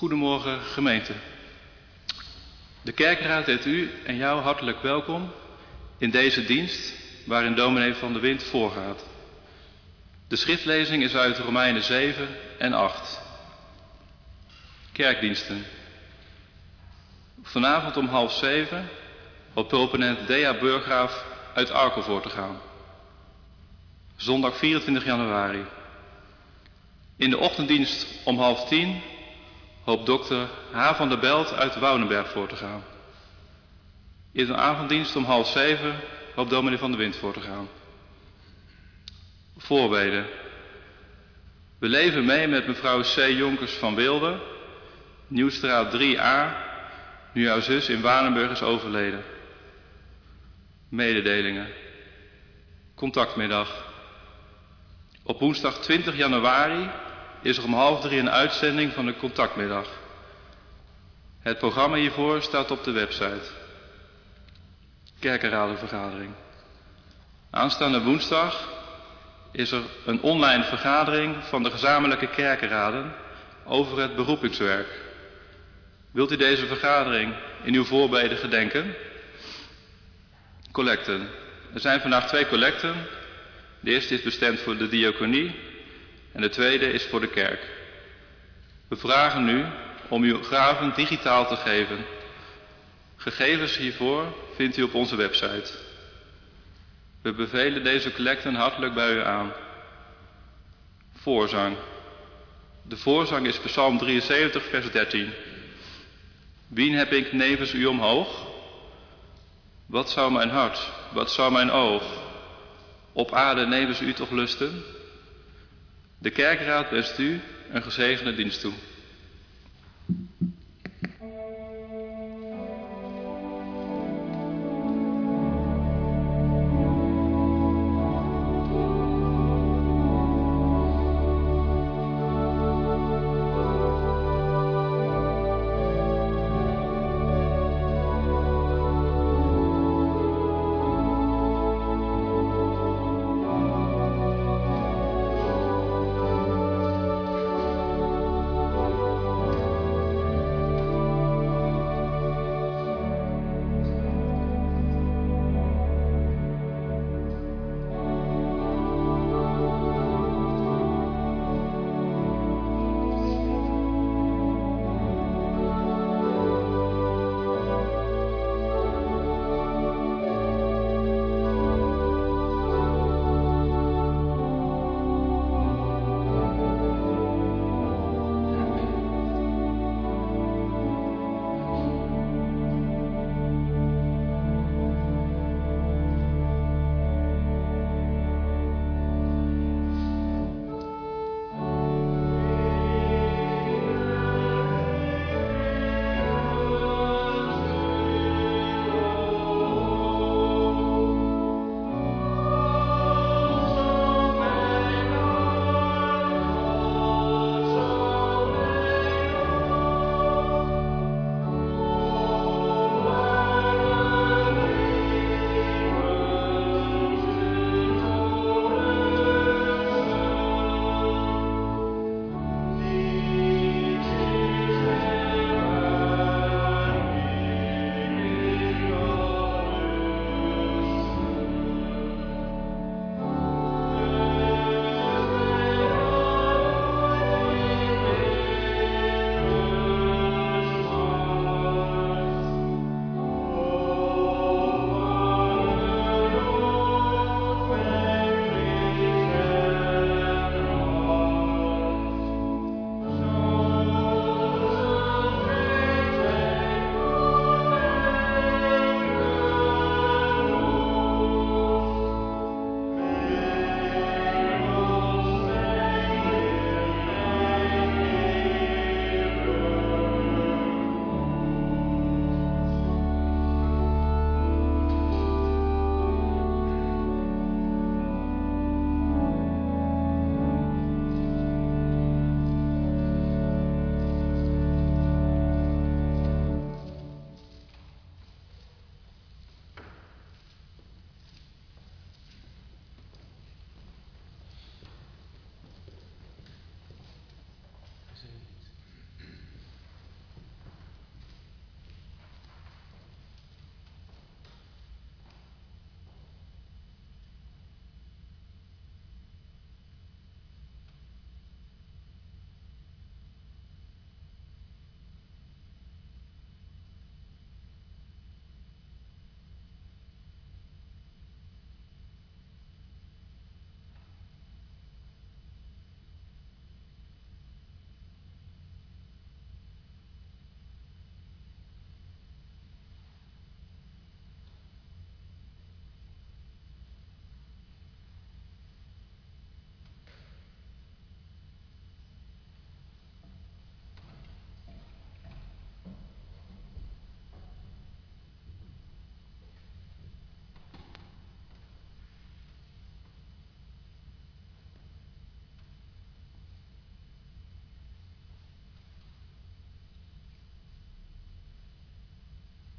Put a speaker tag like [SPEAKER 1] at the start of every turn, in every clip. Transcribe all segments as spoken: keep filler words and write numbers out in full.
[SPEAKER 1] Goedemorgen gemeente. De kerkraad heet u en jou hartelijk welkom in deze dienst waarin dominee Van der Wint voorgaat. De schriftlezing is uit Romeinen zeven en acht. Kerkdiensten. Vanavond om half zeven op proponent Dea Burggraaf uit Arkel voor te gaan. Zondag vierentwintig januari. In de ochtenddienst om half tien hoopt dokter H. van der Belt uit Woudenberg voor te gaan. In de avonddienst om half zeven hoopt dominee Van der Wint voor te gaan. Voorbeden. We leven mee met mevrouw C. Jonkers van Wilde, Nieuwstraat drie a, nu jouw zus in Wanenburg is overleden. Mededelingen. Contactmiddag. Op woensdag twintig januari is er om half drie een uitzending van de contactmiddag. Het programma hiervoor staat op de website. Kerkenradenvergadering. Aanstaande woensdag is er een online vergadering van de gezamenlijke kerkenraden over het beroepingswerk. Wilt u deze vergadering in uw voorbeden gedenken? Collecten. Er zijn vandaag twee collecten. De eerste is bestemd voor de diaconie en de tweede is voor de kerk. We vragen u om uw gaven digitaal te geven. Gegevens hiervoor vindt u op onze website. We bevelen deze collecten hartelijk bij u aan. Voorzang. De voorzang is Psalm drieënzeventig vers dertien. Wien heb ik nevens u omhoog? Wat zou mijn hart, wat zou mijn oog op aarde nevens u toch lusten? De kerkraad wenst u een gezegende dienst toe.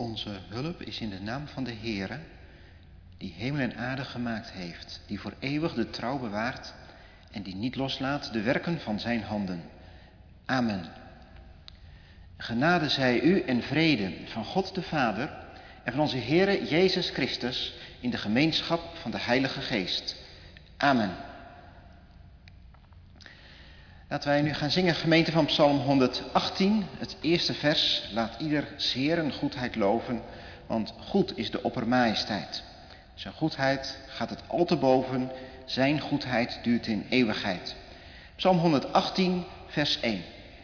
[SPEAKER 2] Onze hulp is in de naam van de Heere, die hemel en aarde gemaakt heeft, die voor eeuwig de trouw bewaart en die niet loslaat de werken van zijn handen. Amen. Genade zij u en vrede van God de Vader en van onze Heere Jezus Christus in de gemeenschap van de Heilige Geest. Amen. Laten wij nu gaan zingen, gemeente, van Psalm honderdachttien, het eerste vers. Laat ieder zeer en goedheid loven, want goed is de oppermajesteit. Zijn goedheid gaat het al te boven, zijn goedheid duurt in eeuwigheid. Psalm honderdachttien, vers één.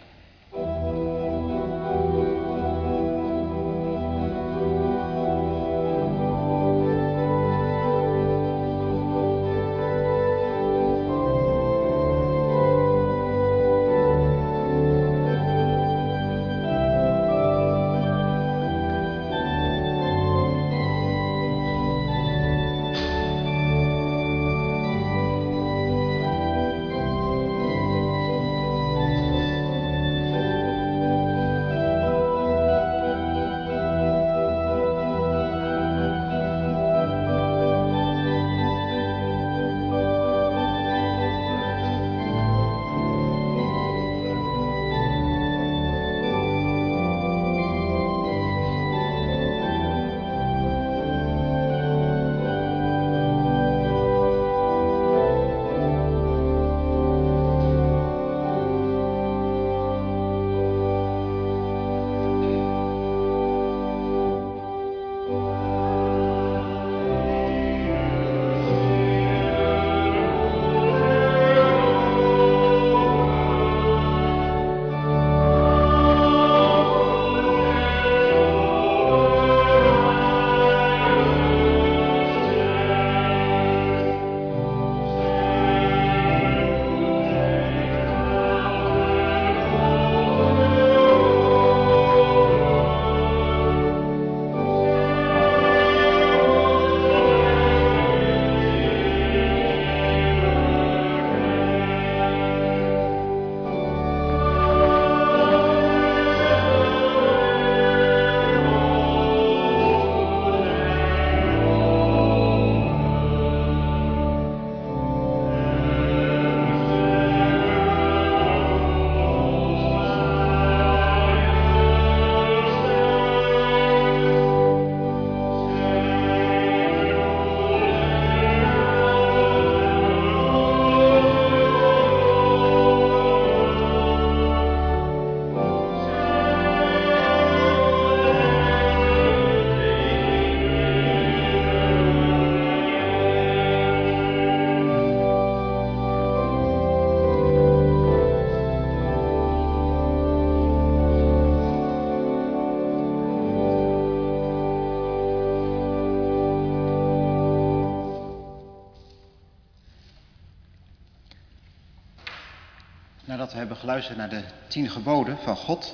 [SPEAKER 2] Nadat we hebben geluisterd naar de tien geboden van God,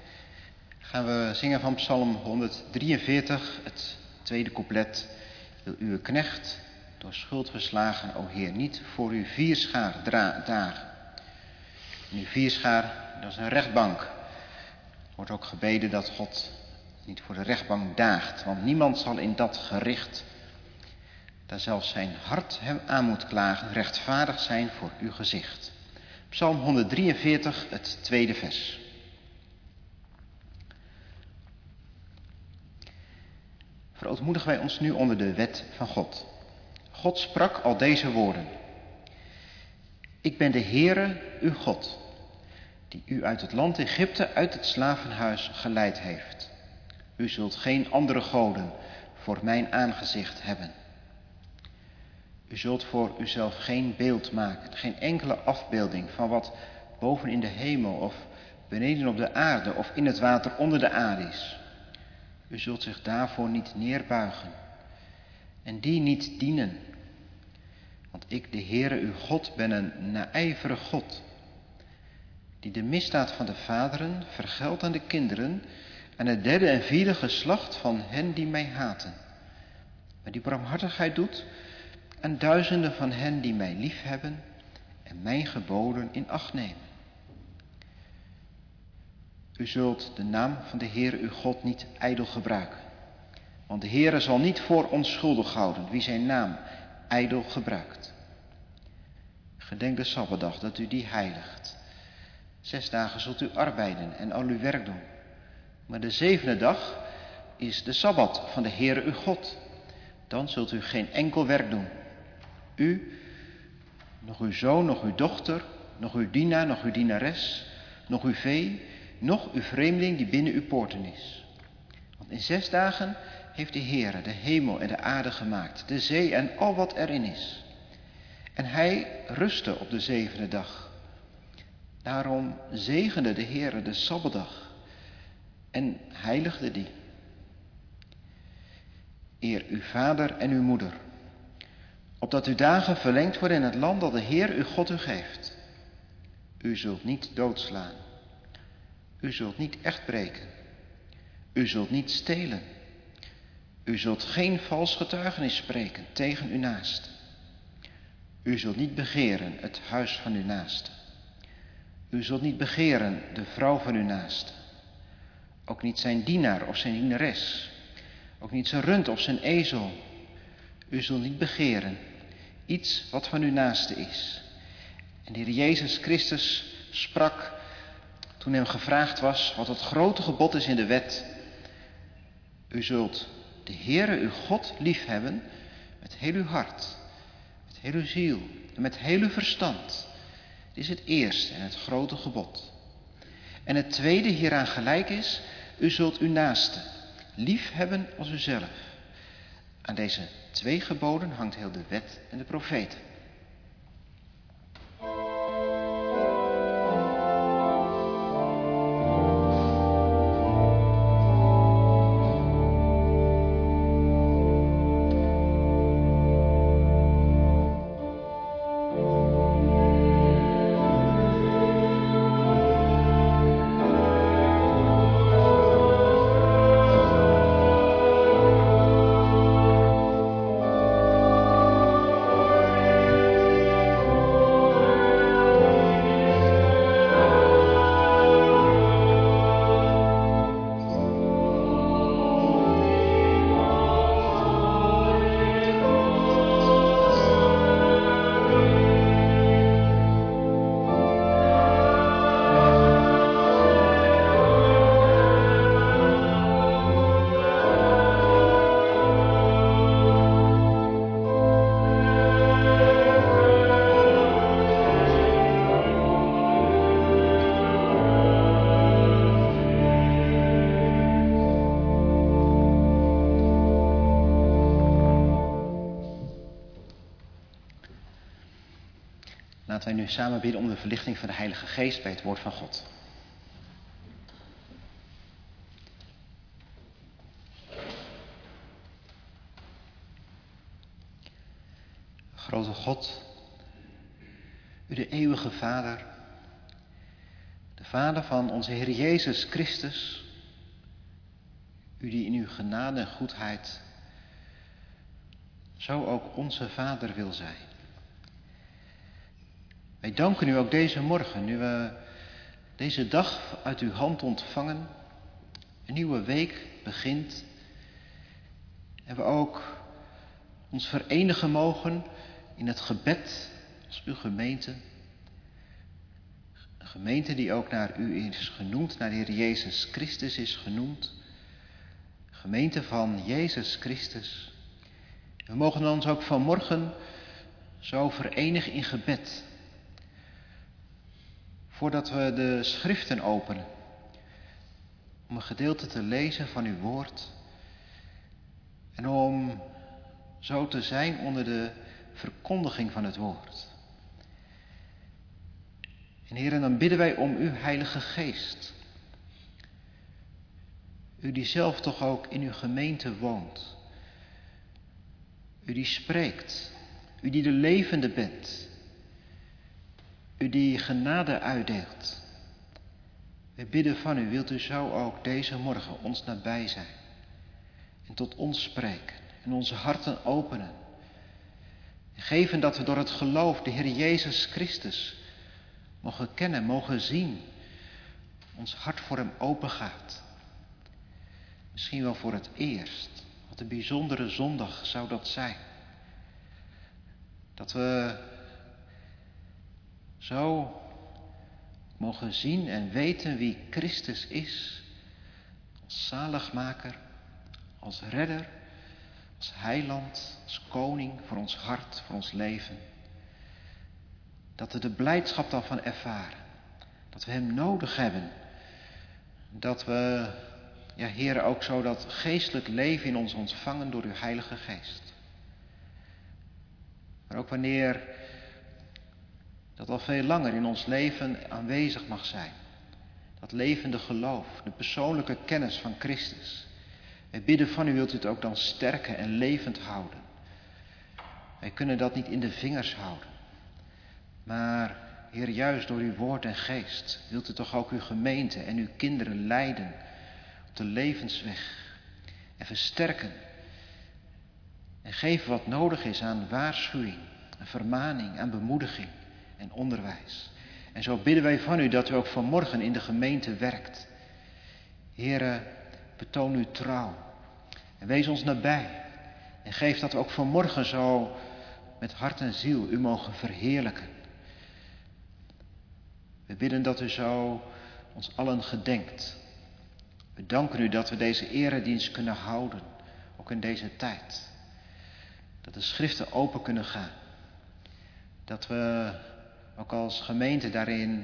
[SPEAKER 2] gaan we zingen van Psalm honderddrieënveertig, het tweede couplet. Wil uw knecht door schuld verslagen, o Heer, niet voor uw vierschaar dra- dagen. En uw vierschaar, dat is een rechtbank. Er wordt ook gebeden dat God niet voor de rechtbank daagt, want niemand zal in dat gericht, daar zelfs zijn hart hem aan moet klagen, rechtvaardig zijn voor uw gezicht. Psalm honderddrieënveertig, het tweede vers. Verootmoedigen wij ons nu onder de wet van God. God sprak al deze woorden. Ik ben de Heere, uw God, die u uit het land Egypte, uit het slavenhuis geleid heeft. U zult geen andere goden voor mijn aangezicht hebben. U zult voor uzelf geen beeld maken, geen enkele afbeelding van wat boven in de hemel of beneden op de aarde of in het water onder de aarde is. U zult zich daarvoor niet neerbuigen en die niet dienen. Want ik, de Heere uw God, ben een naijverig God, die de misdaad van de vaderen vergeldt aan de kinderen en het derde en vierde geslacht van hen die mij haten. Maar die barmhartigheid doet aan duizenden van hen die mij liefhebben en mijn geboden in acht nemen. U zult de naam van de Heere uw God niet ijdel gebruiken. Want de Heere zal niet voor onschuldig houden wie zijn naam ijdel gebruikt. Gedenk de Sabbatdag dat u die heiligt. Zes dagen zult u arbeiden en al uw werk doen. Maar de zevende dag is de Sabbat van de Heere uw God. Dan zult u geen enkel werk doen. U, nog uw zoon, nog uw dochter, nog uw dienaar, nog uw dienares, nog uw vee, nog uw vreemdeling die binnen uw poorten is. Want in zes dagen heeft de Heere de hemel en de aarde gemaakt, de zee en al wat erin is. En hij rustte op de zevende dag. Daarom zegende de Heere de Sabbatdag en heiligde die. Eer uw vader en uw moeder, opdat uw dagen verlengd worden in het land dat de Heer uw God u geeft. U zult niet doodslaan. U zult niet echt breken. U zult niet stelen. U zult geen vals getuigenis spreken tegen uw naaste. U zult niet begeren het huis van uw naaste. U zult niet begeren de vrouw van uw naaste. Ook niet zijn dienaar of zijn dienares. Ook niet zijn rund of zijn ezel. U zult niet begeren iets wat van uw naaste is. En de Heer Jezus Christus sprak toen hem gevraagd was wat het grote gebod is in de wet. U zult de Heere uw God liefhebben met heel uw hart, met heel uw ziel en met heel uw verstand. Dit is het eerste en het grote gebod. En het tweede hieraan gelijk is, u zult uw naaste liefhebben als uzelf. Aan deze twee geboden hangt heel de wet en de profeten. Laten wij nu samen bidden om de verlichting van de Heilige Geest bij het woord van God. Grote God, u de eeuwige Vader, de Vader van onze Heer Jezus Christus, u die in uw genade en goedheid zo ook onze Vader wil zijn. Wij danken u ook deze morgen, nu we deze dag uit uw hand ontvangen. Een nieuwe week begint. En we ook ons verenigen mogen in het gebed als uw gemeente. Een gemeente die ook naar u is genoemd, naar de Heer Jezus Christus is genoemd. Gemeente van Jezus Christus. We mogen ons ook vanmorgen zo verenigen in gebed. Voordat we de schriften openen, om een gedeelte te lezen van uw woord en om zo te zijn onder de verkondiging van het woord. En Heer, dan bidden wij om uw Heilige Geest. U die zelf toch ook in uw gemeente woont. U die spreekt, u die de levende bent. U die genade uitdeelt. We bidden van u, wilt u zo ook deze morgen ons nabij zijn. En tot ons spreken en onze harten openen. En geven dat we door het geloof de Heer Jezus Christus mogen kennen, mogen zien. Ons hart voor hem open gaat. Misschien wel voor het eerst. Wat een bijzondere zondag zou dat zijn. Dat we zo mogen zien en weten wie Christus is. Als zaligmaker, als redder, als heiland, als koning voor ons hart, voor ons leven. Dat we de blijdschap daarvan ervaren. Dat we hem nodig hebben. Dat we, ja Heere, ook zo dat geestelijk leven in ons ontvangen door uw Heilige Geest. Maar ook wanneer dat al veel langer in ons leven aanwezig mag zijn. Dat levende geloof, de persoonlijke kennis van Christus. Wij bidden van u, wilt u het ook dan sterken en levend houden. Wij kunnen dat niet in de vingers houden. Maar, Heer, juist door uw woord en geest wilt u toch ook uw gemeente en uw kinderen leiden op de levensweg. En versterken. En geven wat nodig is aan waarschuwing, aan vermaning, aan bemoediging en onderwijs. En zo bidden wij van u dat u ook vanmorgen in de gemeente werkt. Heere, betoon uw trouw. En wees ons nabij. En geef dat we ook vanmorgen zo met hart en ziel u mogen verheerlijken. We bidden dat u zo ons allen gedenkt. We danken u dat we deze eredienst kunnen houden, ook in deze tijd. Dat de schriften open kunnen gaan. Dat we ook als gemeente daarin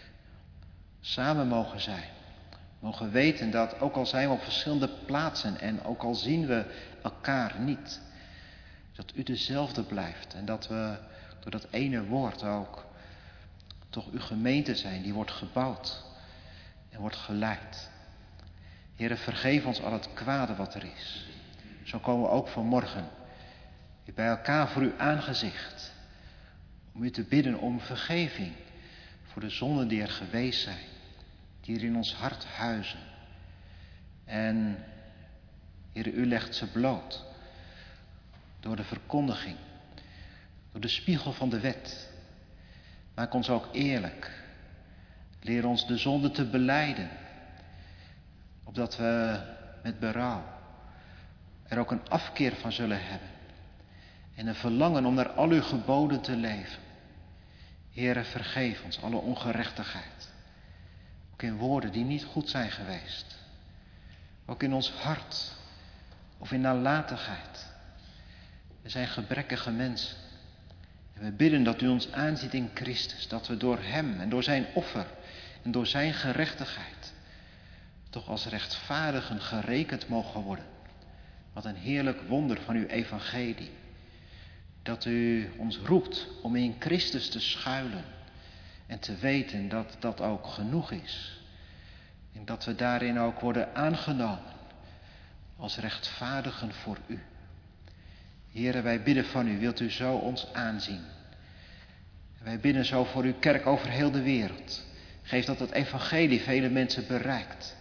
[SPEAKER 2] samen mogen zijn. Mogen weten dat ook al zijn we op verschillende plaatsen en ook al zien we elkaar niet, dat u dezelfde blijft. En dat we door dat ene woord ook toch uw gemeente zijn die wordt gebouwd en wordt geleid. Heere, vergeef ons al het kwade wat er is. Zo komen we ook vanmorgen weer bij elkaar voor uw aangezicht. Om u te bidden om vergeving voor de zonden die er geweest zijn. Die er in ons hart huizen. En Heere, u legt ze bloot. Door de verkondiging. Door de spiegel van de wet. Maak ons ook eerlijk. Leer ons de zonde te belijden. Opdat we met berouw er ook een afkeer van zullen hebben. En een verlangen om naar al uw geboden te leven. Heere, vergeef ons alle ongerechtigheid. Ook in woorden die niet goed zijn geweest. Ook in ons hart. Of in nalatigheid. We zijn gebrekkige mensen. En we bidden dat u ons aanziet in Christus. Dat we door hem en door zijn offer en door zijn gerechtigheid toch als rechtvaardigen gerekend mogen worden. Wat een heerlijk wonder van uw evangelie. Dat u ons roept om in Christus te schuilen. En te weten dat dat ook genoeg is. En dat we daarin ook worden aangenomen. Als rechtvaardigen voor u. Heere, wij bidden van u, wilt u zo ons aanzien. Wij bidden zo voor uw kerk over heel de wereld. Geef dat het evangelie vele mensen bereikt.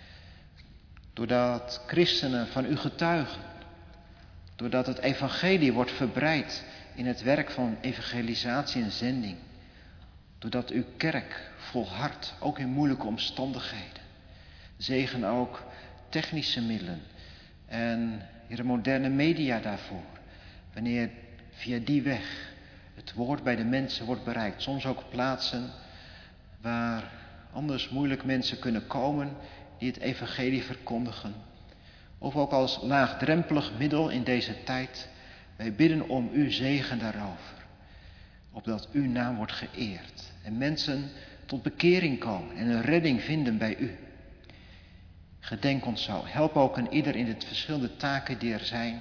[SPEAKER 2] Doordat christenen van u getuigen. Doordat het evangelie wordt verbreid in het werk van evangelisatie en zending. Doordat uw kerk volhardt, ook in moeilijke omstandigheden. Zegen ook technische middelen en Heere, moderne media daarvoor. Wanneer via die weg het woord bij de mensen wordt bereikt. Soms ook plaatsen waar anders moeilijk mensen kunnen komen die het evangelie verkondigen. Of ook als laagdrempelig middel in deze tijd. Wij bidden om uw zegen daarover. Opdat uw naam wordt geëerd. En mensen tot bekering komen en een redding vinden bij u. Gedenk ons zo. Help ook een ieder in de verschillende taken die er zijn.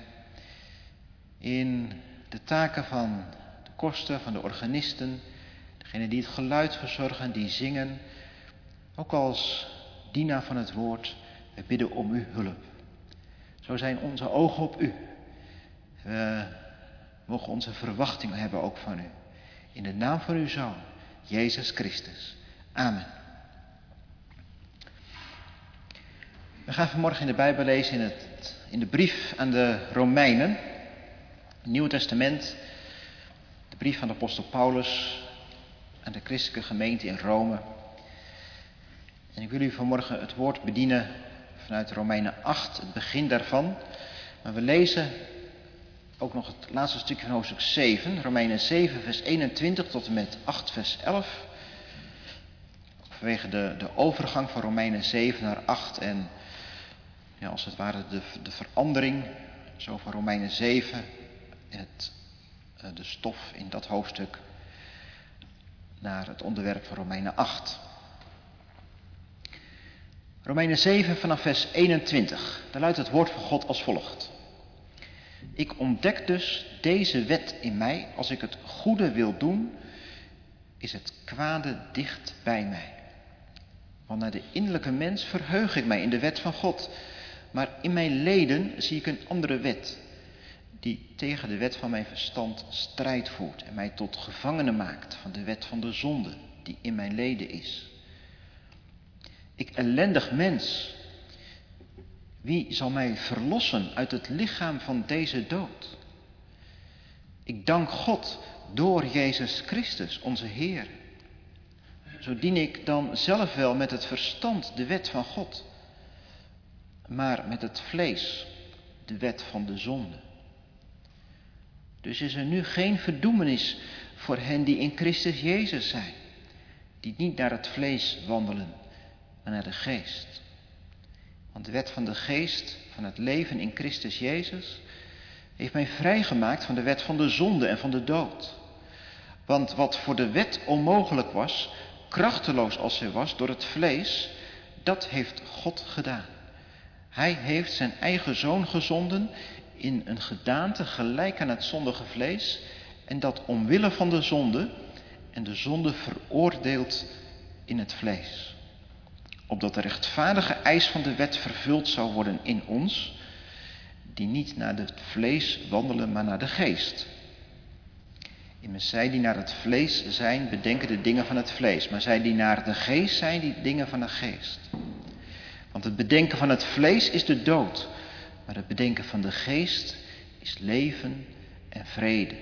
[SPEAKER 2] In de taken van de koster, van de organisten. Degene die het geluid verzorgen, die zingen. Ook als dienaar van het woord. Wij bidden om uw hulp. Zo zijn onze ogen op u. We mogen onze verwachting hebben ook van u. In de naam van uw Zoon, Jezus Christus. Amen. We gaan vanmorgen in de Bijbel lezen in, het, in de brief aan de Romeinen. Het Nieuwe Testament. De brief van de apostel Paulus aan de christelijke gemeente in Rome. En ik wil u vanmorgen het woord bedienen vanuit Romeinen acht, het begin daarvan. Maar we lezen ook nog het laatste stukje van hoofdstuk zeven, Romeinen zeven, vers eenentwintig tot en met acht, vers elf. Vanwege de, de overgang van Romeinen zeven naar acht en ja, als het ware de, de verandering, zo van Romeinen zeven, het, de stof in dat hoofdstuk, naar het onderwerp van Romeinen acht. Romeinen zeven vanaf vers eenentwintig, daar luidt het woord van God als volgt. Ik ontdek dus deze wet in mij, als ik het goede wil doen, is het kwade dicht bij mij. Want naar de innerlijke mens verheug ik mij in de wet van God, maar in mijn leden zie ik een andere wet, die tegen de wet van mijn verstand strijd voert en mij tot gevangene maakt van de wet van de zonde die in mijn leden is. Ik ellendig mens, wie zal mij verlossen uit het lichaam van deze dood? Ik dank God door Jezus Christus, onze Heer. Zo dien ik dan zelf wel met het verstand de wet van God, maar met het vlees de wet van de zonde. Dus is er nu geen verdoemenis voor hen die in Christus Jezus zijn, die niet naar het vlees wandelen, maar naar de geest. Want de wet van de geest, van het leven in Christus Jezus, heeft mij vrijgemaakt van de wet van de zonde en van de dood. Want wat voor de wet onmogelijk was, krachteloos als zij was door het vlees, dat heeft God gedaan. Hij heeft zijn eigen zoon gezonden in een gedaante gelijk aan het zondige vlees, en dat omwille van de zonde, en de zonde veroordeeld in het vlees. Opdat de rechtvaardige eis van de wet vervuld zou worden in ons, die niet naar het vlees wandelen, maar naar de geest. Immers zij die naar het vlees zijn, bedenken de dingen van het vlees, maar zij die naar de geest zijn, die dingen van de geest. Want het bedenken van het vlees is de dood, maar het bedenken van de geest is leven en vrede.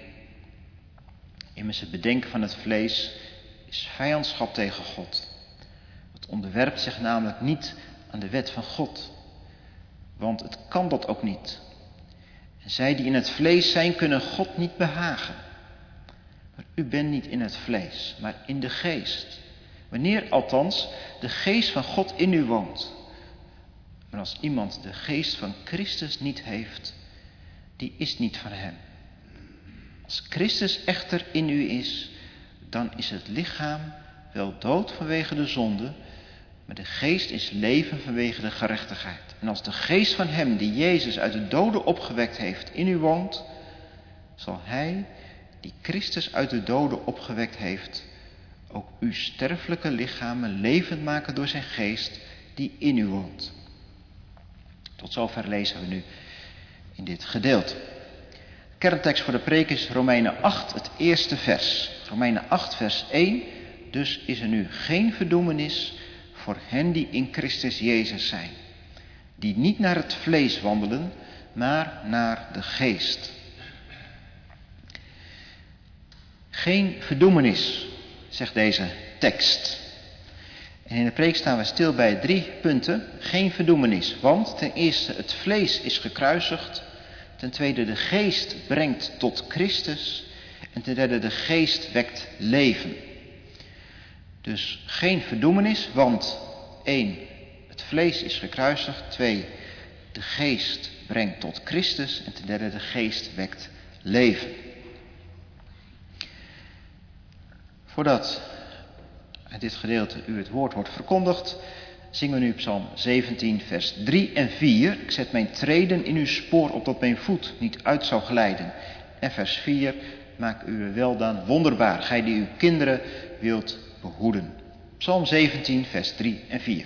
[SPEAKER 2] Immers het bedenken van het vlees is vijandschap tegen God. Het onderwerpt zich namelijk niet aan de wet van God, want het kan dat ook niet. En zij die in het vlees zijn, kunnen God niet behagen. Maar u bent niet in het vlees, maar in de geest. Wanneer althans de geest van God in u woont. Maar als iemand de geest van Christus niet heeft, die is niet van hem. Als Christus echter in u is, dan is het lichaam wel dood vanwege de zonde, maar de geest is leven vanwege de gerechtigheid. En als de geest van hem die Jezus uit de doden opgewekt heeft in u woont, zal hij die Christus uit de doden opgewekt heeft, ook uw sterfelijke lichamen levend maken door zijn geest die in u woont. Tot zover lezen we nu in dit gedeelte. De kerntekst voor de preek is Romeinen acht, het eerste vers. Romeinen acht, vers één. Dus is er nu geen verdoemenis voor hen die in Christus Jezus zijn, die niet naar het vlees wandelen, maar naar de geest. Geen verdoemenis, zegt deze tekst. En in de preek staan we stil bij drie punten. Geen verdoemenis, want ten eerste het vlees is gekruisigd. Ten tweede de geest brengt tot Christus. En ten derde de geest wekt leven. Dus geen verdoemenis, want één, het vlees is gekruisigd. Twee, de geest brengt tot Christus. En ten derde de geest wekt leven. Voordat uit dit gedeelte u het woord wordt verkondigd, zingen we nu Psalm zeventien, vers drie en vier. Ik zet mijn treden in uw spoor, opdat mijn voet niet uit zou glijden. En vers vier, maak uw weldaan wonderbaar, gij die uw kinderen wilt behoeden. Psalm zeventien, vers drie en vier.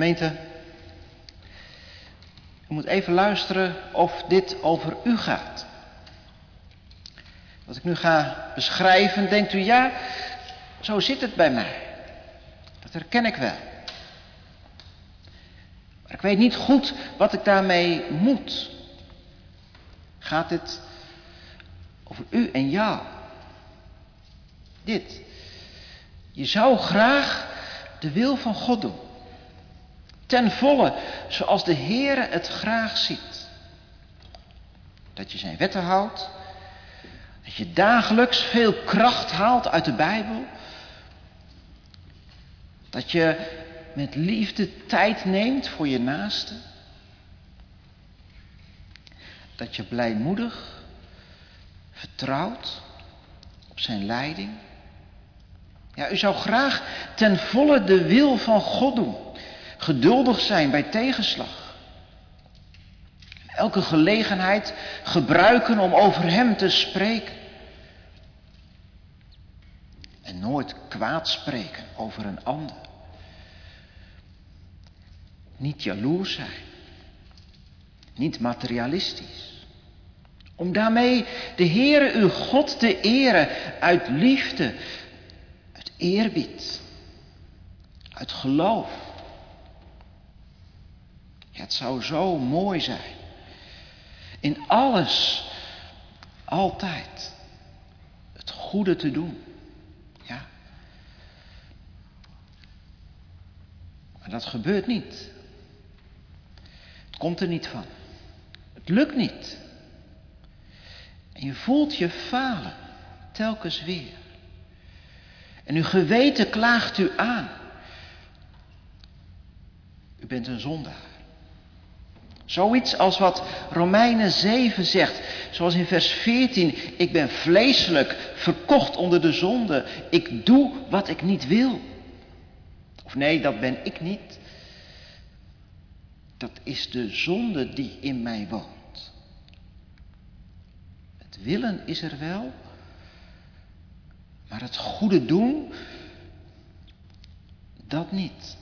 [SPEAKER 2] Gemeente, u moet even luisteren of dit over u gaat. Wat ik nu ga beschrijven, denkt u, ja, zo zit het bij mij. Dat herken ik wel. Maar ik weet niet goed wat ik daarmee moet. Gaat dit over u en jou? Dit. Je zou graag de wil van God doen. Ten volle, zoals de Heere het graag ziet. Dat je zijn wetten houdt. Dat je dagelijks veel kracht haalt uit de Bijbel. Dat je met liefde tijd neemt voor je naaste. Dat je blijmoedig vertrouwt op zijn leiding. Ja, u zou graag ten volle de wil van God doen. Geduldig zijn bij tegenslag. Elke gelegenheid gebruiken om over hem te spreken. En nooit kwaad spreken over een ander. Niet jaloers zijn. Niet materialistisch. Om daarmee de Heere uw God te eren uit liefde, uit eerbied, uit geloof. Ja, het zou zo mooi zijn. In alles, altijd, het goede te doen. Ja. Maar dat gebeurt niet. Het komt er niet van. Het lukt niet. En je voelt je falen, telkens weer. En uw geweten klaagt u aan. U bent een zondaar. Zoiets als wat Romeinen zeven zegt, zoals in vers veertien. Ik ben vleeselijk, verkocht onder de zonde. Ik doe wat ik niet wil. Of nee, dat ben ik niet. Dat is de zonde die in mij woont. Het willen is er wel, maar het goede doen, dat niet.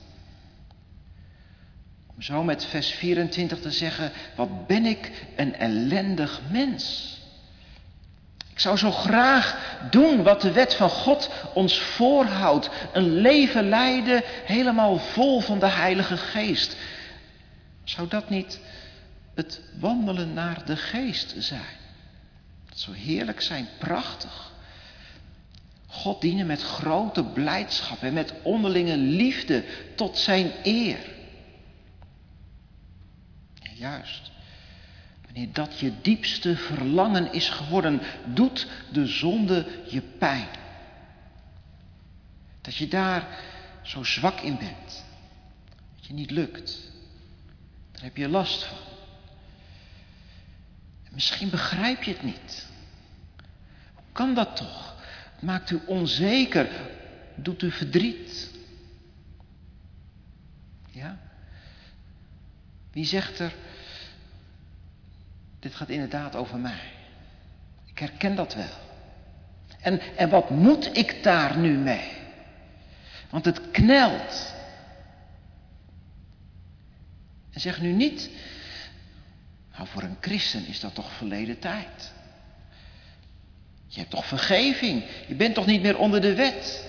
[SPEAKER 2] Om zo met vers vierentwintig te zeggen, wat ben ik een ellendig mens. Ik zou zo graag doen wat de wet van God ons voorhoudt. Een leven leiden helemaal vol van de Heilige Geest. Zou dat niet het wandelen naar de Geest zijn? Dat zou heerlijk zijn, prachtig. God dienen met grote blijdschap en met onderlinge liefde tot zijn eer. En juist, wanneer dat je diepste verlangen is geworden, doet de zonde je pijn. Dat je daar zo zwak in bent. Dat je niet lukt. Daar heb je last van. En misschien begrijp je het niet. Hoe kan dat toch? Het maakt u onzeker. Doet u verdriet. Ja? Wie zegt er, dit gaat inderdaad over mij. Ik herken dat wel. En, en wat moet ik daar nu mee? Want het knelt. En zeg nu niet, nou voor een christen is dat toch verleden tijd. Je hebt toch vergeving, je bent toch niet meer onder de wet.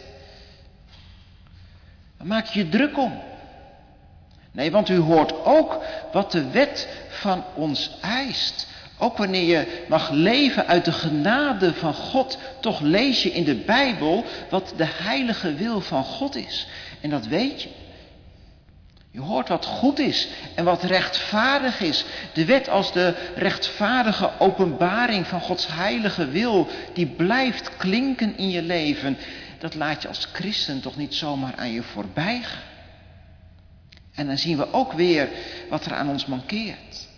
[SPEAKER 2] Dan maak je je druk om. Nee, want u hoort ook wat de wet van ons eist. Ook wanneer je mag leven uit de genade van God, toch lees je in de Bijbel wat de heilige wil van God is. En dat weet je. Je hoort wat goed is en wat rechtvaardig is. De wet als de rechtvaardige openbaring van Gods heilige wil, die blijft klinken in je leven. Dat laat je als christen toch niet zomaar aan je voorbij gaan. En dan zien we ook weer wat er aan ons mankeert.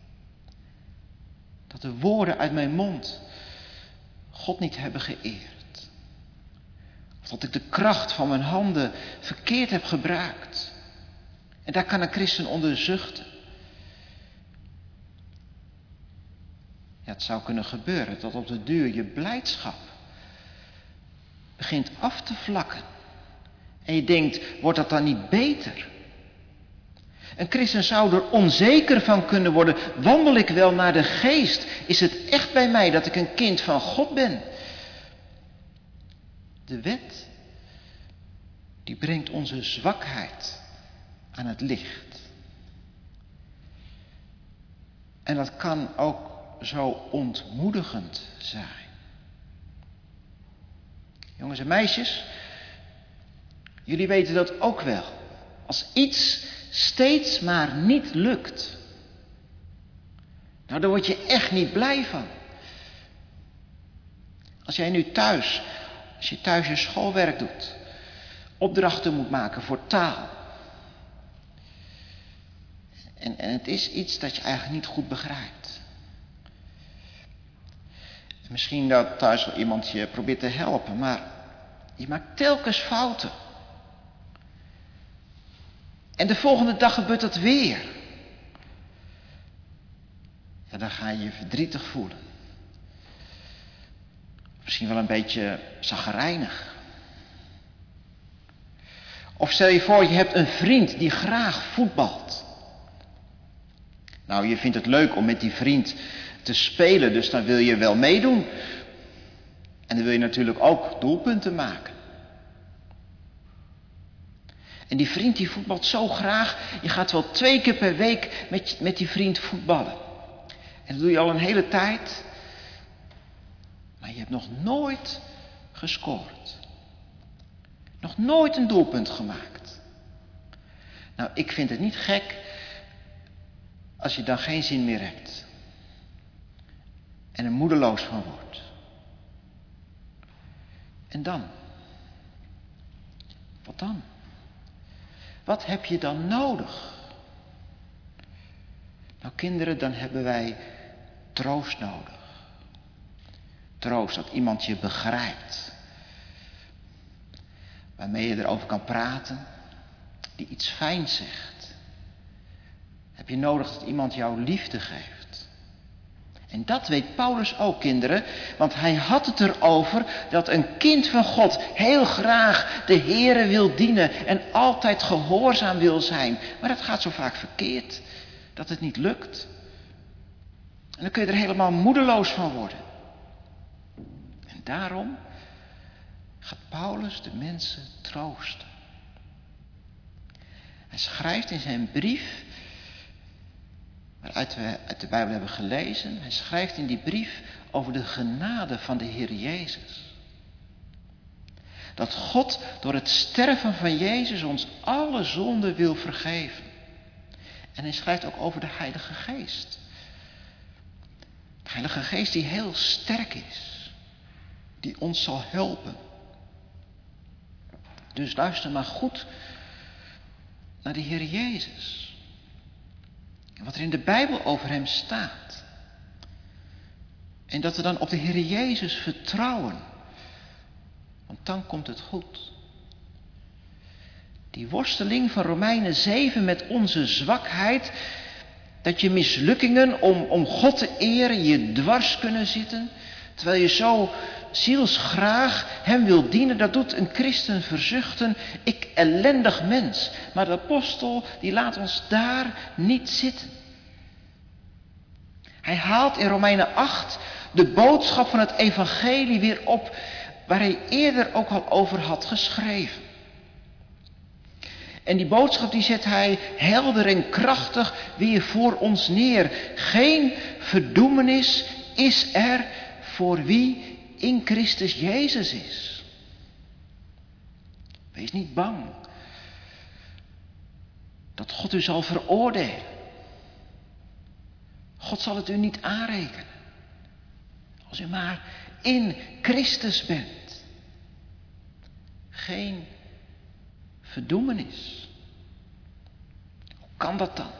[SPEAKER 2] Dat de woorden uit mijn mond God niet hebben geëerd. Of dat ik de kracht van mijn handen verkeerd heb gebruikt. En daar kan een christen onder zuchten. Ja, het zou kunnen gebeuren dat op de duur je blijdschap begint af te vlakken. En je denkt, wordt dat dan niet beter? Een christen zou er onzeker van kunnen worden. Wandel ik wel naar de geest? Is het echt bij mij dat ik een kind van God ben? De wet, die brengt onze zwakheid aan het licht. En dat kan ook zo ontmoedigend zijn. Jongens en meisjes, jullie weten dat ook wel. Als iets steeds maar niet lukt, nou, daar word je echt niet blij van. Als jij nu thuis, als je thuis je schoolwerk doet, opdrachten moet maken voor taal. En, en het is iets dat je eigenlijk niet goed begrijpt. En misschien dat thuis wel iemand je probeert te helpen, maar je maakt telkens fouten. En de volgende dag gebeurt dat weer. Ja, dan ga je je verdrietig voelen. Misschien wel een beetje chagrijnig. Of stel je voor, je hebt een vriend die graag voetbalt. Nou, je vindt het leuk om met die vriend te spelen, dus dan wil je wel meedoen. En dan wil je natuurlijk ook doelpunten maken. En die vriend die voetbalt zo graag, je gaat wel twee keer per week met, met die vriend voetballen. En dat doe je al een hele tijd. Maar je hebt nog nooit gescoord. Nog nooit een doelpunt gemaakt. Nou, ik vind het niet gek als je dan geen zin meer hebt. En er moedeloos van wordt. En dan? Wat dan? Wat heb je dan nodig? Nou kinderen, dan hebben wij troost nodig. Troost, dat iemand je begrijpt. Waarmee je erover kan praten. Die iets fijns zegt. Heb je nodig dat iemand jou liefde geeft. En dat weet Paulus ook, kinderen. Want hij had het erover dat een kind van God heel graag de Here wil dienen. En altijd gehoorzaam wil zijn. Maar dat gaat zo vaak verkeerd. Dat het niet lukt. En dan kun je er helemaal moedeloos van worden. En daarom gaat Paulus de mensen troosten. Hij schrijft in zijn brief, waaruit we uit de Bijbel hebben gelezen, hij schrijft in die brief over de genade van de Heer Jezus. Dat God door het sterven van Jezus ons alle zonden wil vergeven. En hij schrijft ook over de Heilige Geest. De Heilige Geest die heel sterk is. Die ons zal helpen. Dus luister maar goed naar de Heer Jezus. En wat er in de Bijbel over hem staat. En dat we dan op de Heer Jezus vertrouwen. Want dan komt het goed. Die worsteling van Romeinen zeven met onze zwakheid. Dat je mislukkingen om, om God te eren je dwars kunnen zitten. Terwijl je zo zielsgraag hem wil dienen. Dat doet een christen verzuchten. Ik ellendig mens. Maar de apostel die laat ons daar niet zitten. Hij haalt in Romeinen acht de boodschap van het evangelie weer op. Waar hij eerder ook al over had geschreven. En die boodschap die zet hij helder en krachtig weer voor ons neer. Geen verdoemenis is er voor wie in Christus Jezus is. Wees niet bang dat God u zal veroordelen. God zal het u niet aanrekenen. Als u maar in Christus bent. Geen verdoemenis. Hoe kan dat dan?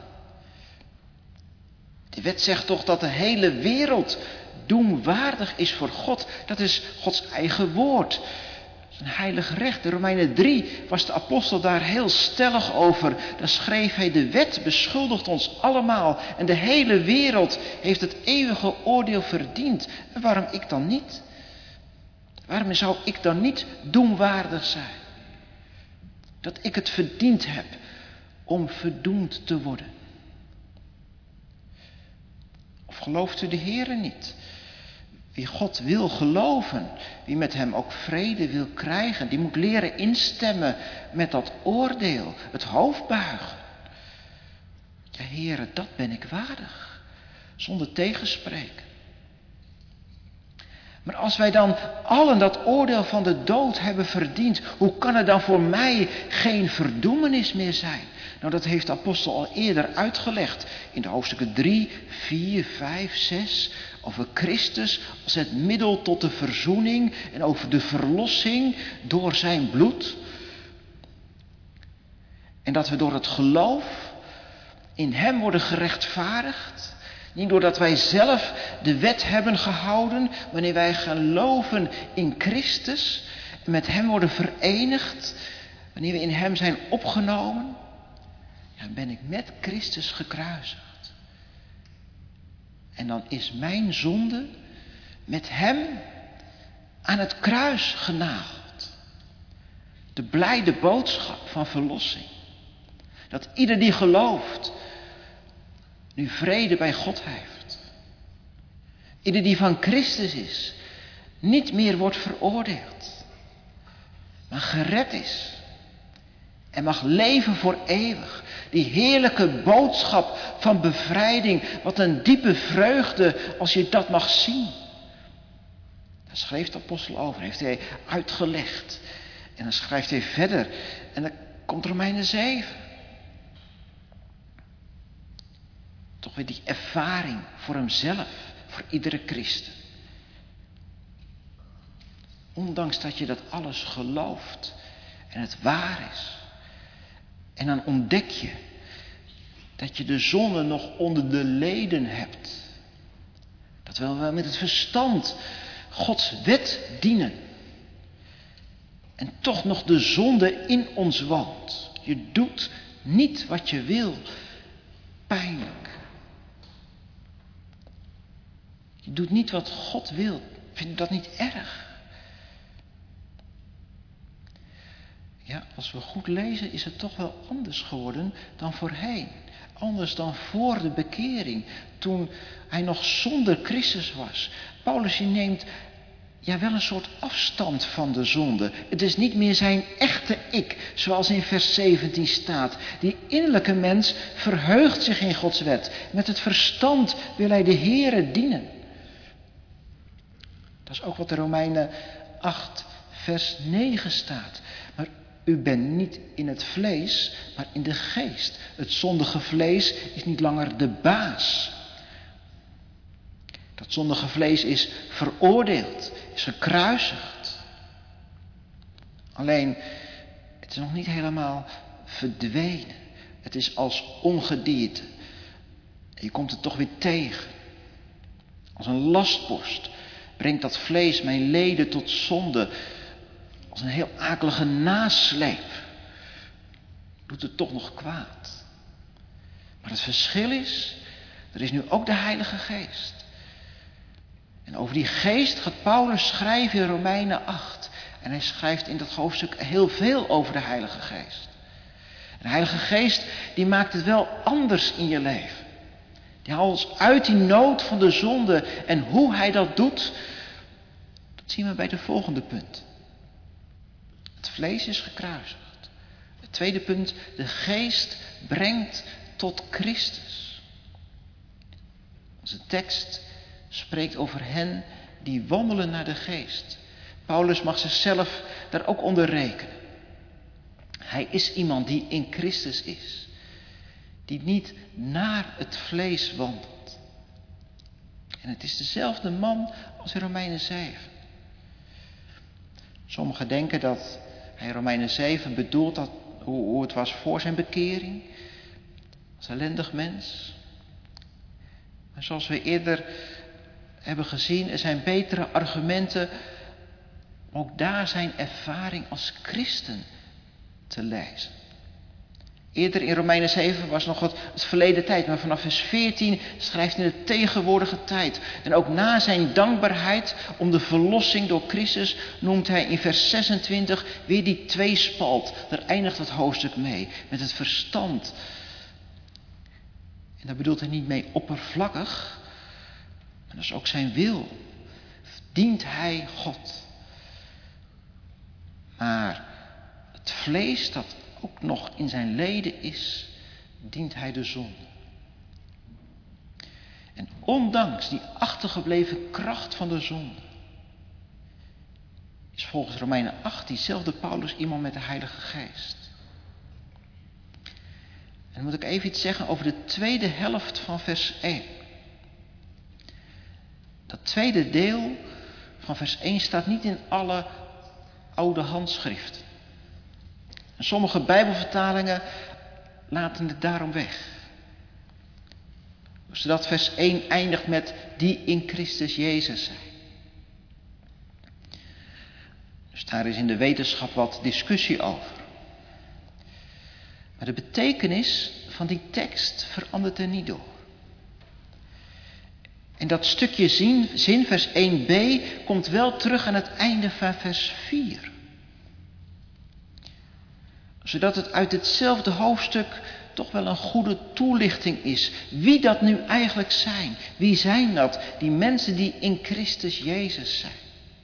[SPEAKER 2] De wet zegt toch dat de hele wereld doemwaardig is voor God. Dat is Gods eigen woord. Dat is een heilig recht. In Romeinen drie was de apostel daar heel stellig over. Daar schreef hij: de wet beschuldigt ons allemaal. En de hele wereld heeft het eeuwige oordeel verdiend. En waarom ik dan niet? Waarom zou ik dan niet doemwaardig zijn? Dat ik het verdiend heb om verdoemd te worden? Of gelooft u de Heere niet? Wie God wil geloven, wie met hem ook vrede wil krijgen, die moet leren instemmen met dat oordeel, het hoofd buigen. Ja, Heere, dat ben ik waardig, zonder tegenspreken. Maar als wij dan allen dat oordeel van de dood hebben verdiend, hoe kan er dan voor mij geen verdoemenis meer zijn? Nou, dat heeft de apostel al eerder uitgelegd in de hoofdstukken drie, vier, vijf, zes... over Christus als het middel tot de verzoening en over de verlossing door zijn bloed. En dat we door het geloof in hem worden gerechtvaardigd. Niet doordat wij zelf de wet hebben gehouden, wanneer wij geloven in Christus en met hem worden verenigd, wanneer we in hem zijn opgenomen, ja, ben ik met Christus gekruisigd. En dan is mijn zonde met hem aan het kruis genageld. De blijde boodschap van verlossing. Dat ieder die gelooft nu vrede bij God heeft. Ieder die van Christus is, niet meer wordt veroordeeld, maar gered is en mag leven voor eeuwig. Die heerlijke boodschap van bevrijding, wat een diepe vreugde als je dat mag zien. Daar schreef de apostel over, heeft hij uitgelegd. En dan schrijft hij verder en dan komt Romeinen zeven. Toch weer die ervaring voor hemzelf, voor iedere christen. Ondanks dat je dat alles gelooft en het waar is. En dan ontdek je dat je de zonde nog onder de leden hebt. Dat we wel met het verstand Gods wet dienen. En toch nog de zonde in ons woont. Je doet niet wat je wil. Pijnlijk. Je doet niet wat God wil. Vind je dat niet erg? Ja, als we goed lezen is het toch wel anders geworden dan voorheen. Anders dan voor de bekering, toen hij nog zonder Christus was. Paulus die neemt ja wel een soort afstand van de zonde. Het is niet meer zijn echte ik, zoals in vers zeventien staat. Die innerlijke mens verheugt zich in Gods wet. Met het verstand wil hij de Heere dienen. Dat is ook wat in Romeinen acht vers negen staat. Maar u bent niet in het vlees, maar in de geest. Het zondige vlees is niet langer de baas. Dat zondige vlees is veroordeeld, is gekruisigd. Alleen, het is nog niet helemaal verdwenen. Het is als ongedierte. En je komt het toch weer tegen. Als een lastpost brengt dat vlees mijn leden tot zonde. Als een heel akelige nasleep. Doet het toch nog kwaad. Maar het verschil is, er is nu ook de Heilige Geest. En over die geest gaat Paulus schrijven in Romeinen acht. En hij schrijft in dat hoofdstuk heel veel over de Heilige Geest. En de Heilige Geest die maakt het wel anders in je leven. Die haalt ons uit die nood van de zonde. En hoe hij dat doet, dat zien we bij de volgende punt. Het vlees is gekruisigd. Het tweede punt, de geest brengt tot Christus. Onze tekst spreekt over hen die wandelen naar de geest. Paulus mag zichzelf daar ook onder rekenen. Hij is iemand die in Christus is. Die niet naar het vlees wandelt. En het is dezelfde man als in Romeinen zeven. Sommigen denken dat hij in Romeinen zeven bedoelt dat, hoe, hoe het was voor zijn bekering. Als ellendig mens. Maar zoals we eerder hebben gezien, er zijn betere argumenten om ook daar zijn ervaring als christen te lezen. Eerder in Romeinen zeven was nog het, het verleden tijd, maar vanaf vers veertien schrijft hij in de tegenwoordige tijd. En ook na zijn dankbaarheid om de verlossing door Christus noemt hij in vers zesentwintig weer die tweespalt. Daar eindigt het hoofdstuk mee, met het verstand. En daar bedoelt hij niet mee oppervlakkig, maar dat is ook zijn wil. Dient hij God. Maar het vlees dat ook nog in zijn leden is, dient hij de zonde. En ondanks die achtergebleven kracht van de zonde, is volgens Romeinen acht diezelfde Paulus iemand met de Heilige Geest. En dan moet ik even iets zeggen over de tweede helft van vers één. Dat tweede deel van vers één staat niet in alle oude handschriften. En sommige Bijbelvertalingen laten het daarom weg. Zodat vers één eindigt met die in Christus Jezus zijn. Dus daar is in de wetenschap wat discussie over. Maar de betekenis van die tekst verandert er niet door. En dat stukje zin, zin vers één b, komt wel terug aan het einde van vers vier. Zodat het uit hetzelfde hoofdstuk toch wel een goede toelichting is. Wie dat nu eigenlijk zijn. Wie zijn dat? Die mensen die in Christus Jezus zijn.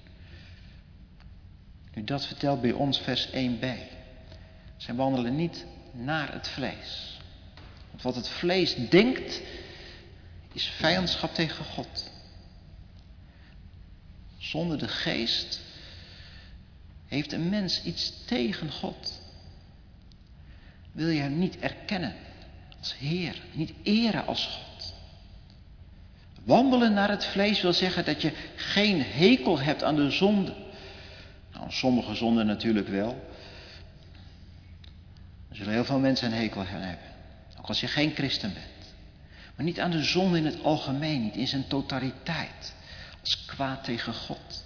[SPEAKER 2] Nu dat vertelt bij ons vers één b. Zij wandelen niet naar het vlees. Want wat het vlees denkt, is vijandschap tegen God. Zonder de geest heeft een mens iets tegen God. Wil je hem niet erkennen als Heer, niet eren als God. Wandelen naar het vlees wil zeggen dat je geen hekel hebt aan de zonde. Nou, sommige zonden natuurlijk wel. Er zullen heel veel mensen een hekel aan hebben. Ook als je geen christen bent. Maar niet aan de zonde in het algemeen, niet in zijn totaliteit. Als kwaad tegen God.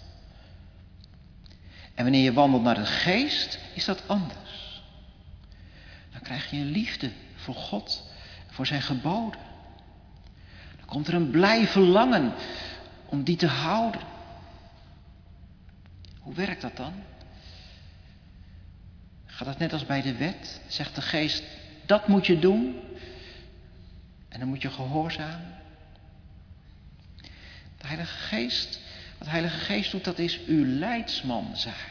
[SPEAKER 2] En wanneer je wandelt naar de geest, is dat anders. Dan krijg je een liefde voor God, voor zijn geboden. Dan komt er een blij verlangen om die te houden. Hoe werkt dat dan? Gaat dat net als bij de wet? Zegt de geest, dat moet je doen. En dan moet je gehoorzamen. De Heilige Geest, wat de Heilige Geest doet, dat is uw leidsman zijn.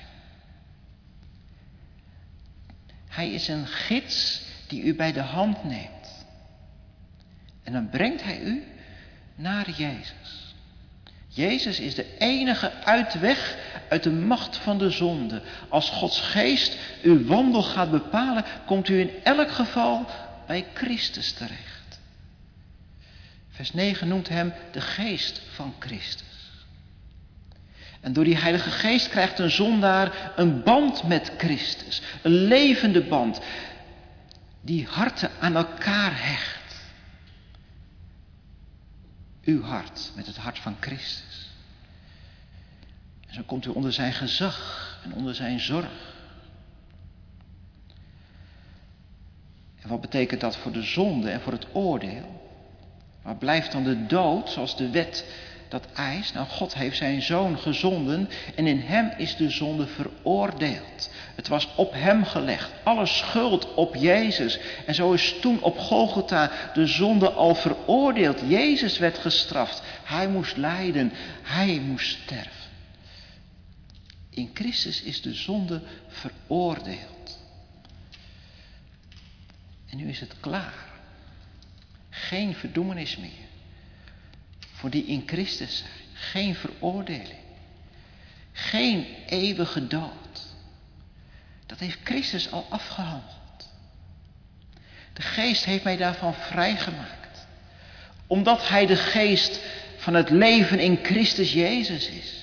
[SPEAKER 2] Hij is een gids die u bij de hand neemt. En dan brengt hij u naar Jezus. Jezus is de enige uitweg uit de macht van de zonde. Als Gods geest uw wandel gaat bepalen, komt u in elk geval bij Christus terecht. Vers negen noemt hem de geest van Christus. En door die Heilige Geest krijgt een zondaar een band met Christus. Een levende band die harten aan elkaar hecht. Uw hart met het hart van Christus. En zo komt u onder zijn gezag en onder zijn zorg. En wat betekent dat voor de zonde en voor het oordeel? Waar blijft dan de dood zoals de wet dat eist? Nou, God heeft zijn zoon gezonden en in hem is de zonde veroordeeld. Het was op hem gelegd, alle schuld op Jezus. En zo is toen op Golgotha de zonde al veroordeeld. Jezus werd gestraft, hij moest lijden, hij moest sterven. In Christus is de zonde veroordeeld. En nu is het klaar. Geen verdoemenis meer. Voor die in Christus zijn. Geen veroordeling. Geen eeuwige dood. Dat heeft Christus al afgehandeld. De geest heeft mij daarvan vrijgemaakt. Omdat hij de geest van het leven in Christus Jezus is.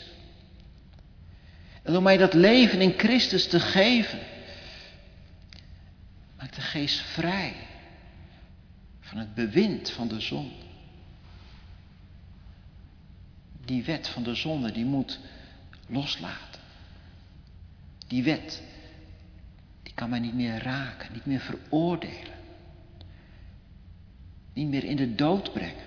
[SPEAKER 2] En door mij dat leven in Christus te geven, maakt de geest vrij van het bewind van de zonde. Die wet van de zonde, die moet loslaten. Die wet, die kan mij niet meer raken, niet meer veroordelen. niet meer in de dood brengen.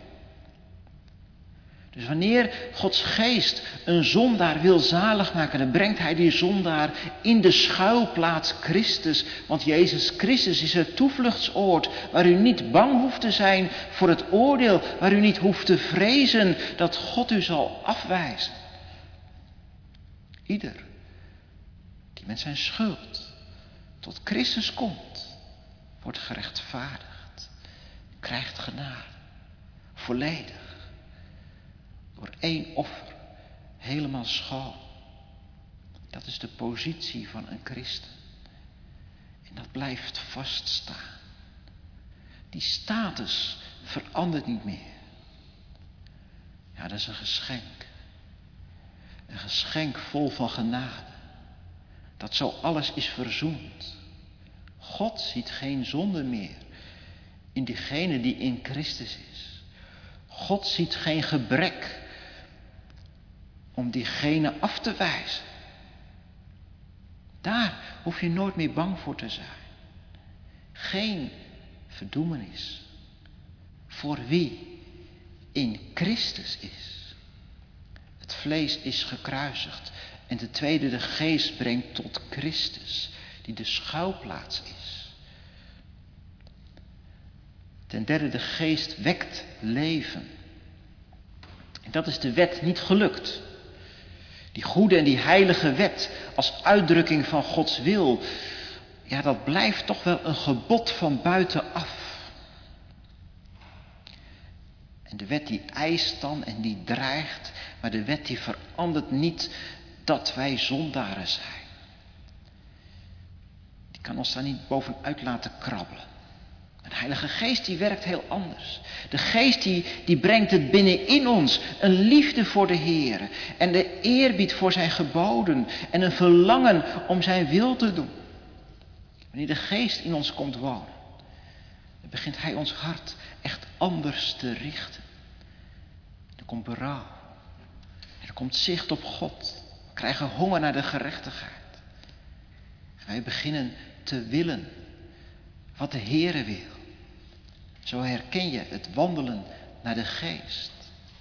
[SPEAKER 2] Dus wanneer Gods geest een zondaar wil zalig maken, dan brengt hij die zondaar in de schuilplaats Christus. Want Jezus Christus is het toevluchtsoord waar u niet bang hoeft te zijn voor het oordeel, waar u niet hoeft te vrezen dat God u zal afwijzen. Ieder die met zijn schuld tot Christus komt, wordt gerechtvaardigd, krijgt genade, volledig. Door één offer, helemaal schoon. Dat is de positie van een christen. En dat blijft vaststaan. Die status verandert niet meer. Ja, dat is een geschenk. Een geschenk vol van genade. Dat zo alles is verzoend. God ziet geen zonde meer in diegene die in Christus is. God ziet geen gebrek om diegene af te wijzen. Daar hoef je nooit meer bang voor te zijn. Geen verdoemenis voor wie in Christus is. Het vlees is gekruisigd en de tweede de geest brengt tot Christus, die de schuilplaats is. Ten derde de geest wekt leven. En dat is de wet niet gelukt. Die goede en die heilige wet als uitdrukking van Gods wil, ja, dat blijft toch wel een gebod van buitenaf. En de wet die eist dan en die dreigt, maar de wet die verandert niet dat wij zondaren zijn. Die kan ons daar niet bovenuit laten krabbelen. De Heilige Geest die werkt heel anders. De Geest die, die brengt het binnenin ons. Een liefde voor de Heer. En de eerbied voor zijn geboden. En een verlangen om zijn wil te doen. Wanneer de Geest in ons komt wonen. Dan begint hij ons hart echt anders te richten. Er komt berouw. En er komt zicht op God. We krijgen honger naar de gerechtigheid. En wij beginnen te willen wat de Heere wil. Zo herken je het wandelen naar de geest.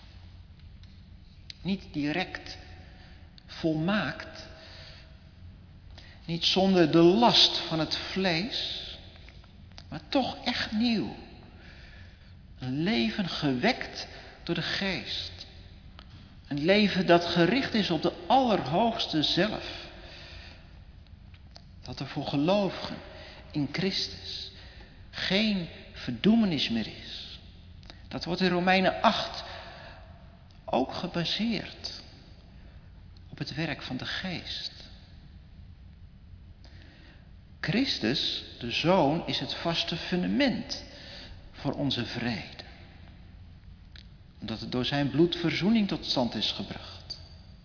[SPEAKER 2] Niet direct volmaakt. Niet zonder de last van het vlees. Maar toch echt nieuw. Een leven gewekt door de geest. Een leven dat gericht is op de Allerhoogste zelf. Dat er voor gelovigen in Christus geen verdoemenis meer is. Dat wordt in Romeinen acht ook gebaseerd op het werk van de geest. Christus, de Zoon, is het vaste fundament voor onze vrede. Omdat het door zijn bloed verzoening tot stand is gebracht.